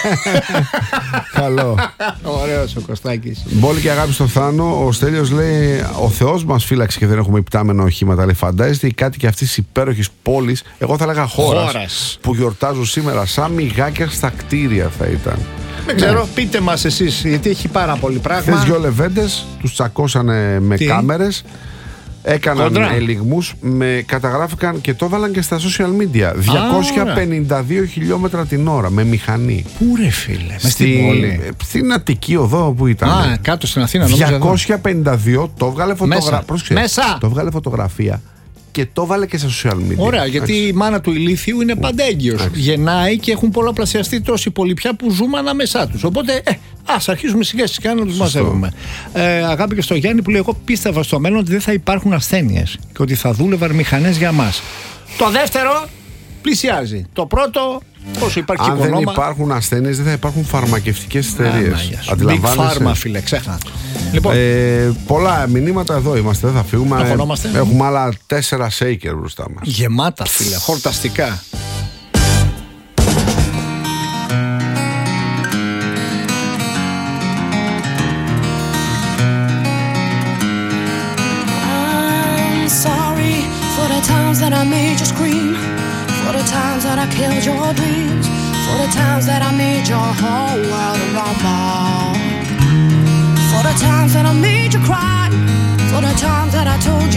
Καλό. Ωραίος ο Κωστάκης. Μπόλη και αγάπη στο Θάνο. Ο Στέλιος λέει: ο Θεός μας φύλαξε και δεν έχουμε υπτάμενα οχήματα. Λέει, φαντάζεστε οι κάτοικοι αυτής της υπέροχης πόλης, εγώ θα έλεγα χώρας, που γιορτάζουν σήμερα, σαν μυγάκια στα κτίρια θα ήταν. Δεν ξέρω, ναι. Πείτε μας εσείς, γιατί έχει πάρα πολύ πράγμα. Χθες δυο λεβέντες τους τσακώσανε με Τι? κάμερες. Έκαναν Κοντρά. ελιγμούς, με, καταγράφηκαν και το έβαλαν και στα social media. διακόσια πενήντα δύο χιλιόμετρα την ώρα με μηχανή. Πού ρε φίλε, στη, στην πόλη. Στην Αττική οδό που ήταν. Α, κάτω στην Αθήνα. διακόσια πενήντα δύο, το βγάλε φωτογραφία. Μέσα. Το βγάλε φωτογραφία και το βάλε και στα social media. Ωραία, γιατί η μάνα του ηλίθιου είναι παντέγγιος. Γεννάει και έχουν πολλαπλασιαστεί τόσοι πολλοί πια που ζούμε ανάμεσά τους. Οπότε, ε, ας αρχίσουμε σιγά σιγά να τους μαζεύουμε. Ε, αγάπη και στο Γιάννη που λέει: εγώ πίστευα στο μέλλον ότι δεν θα υπάρχουν ασθένειες και ότι θα δούλευαν μηχανές για μας. Το δεύτερο πλησιάζει. Το πρώτο, όσο υπάρχει Αν οικονόμα. δεν υπάρχουν ασθένειες, δεν θα υπάρχουν φαρμακευτικές εταιρείες. Αντιλαμβάνεσαι. Big Pharma, φίλε, ξέχνα. Λοιπόν. Ε, πολλά μηνύματα, εδώ είμαστε, δεν θα φύγουμε. Προχωνόμαστε. Έχουμε άλλα τέσσερα shaker μπροστά μας. Γεμάτα, φίλε, χορταστικά. Times that I made you scream, for the times that I killed your dreams, for the times that I made your whole world a rumble, for the times that I made you cry, for the times that I told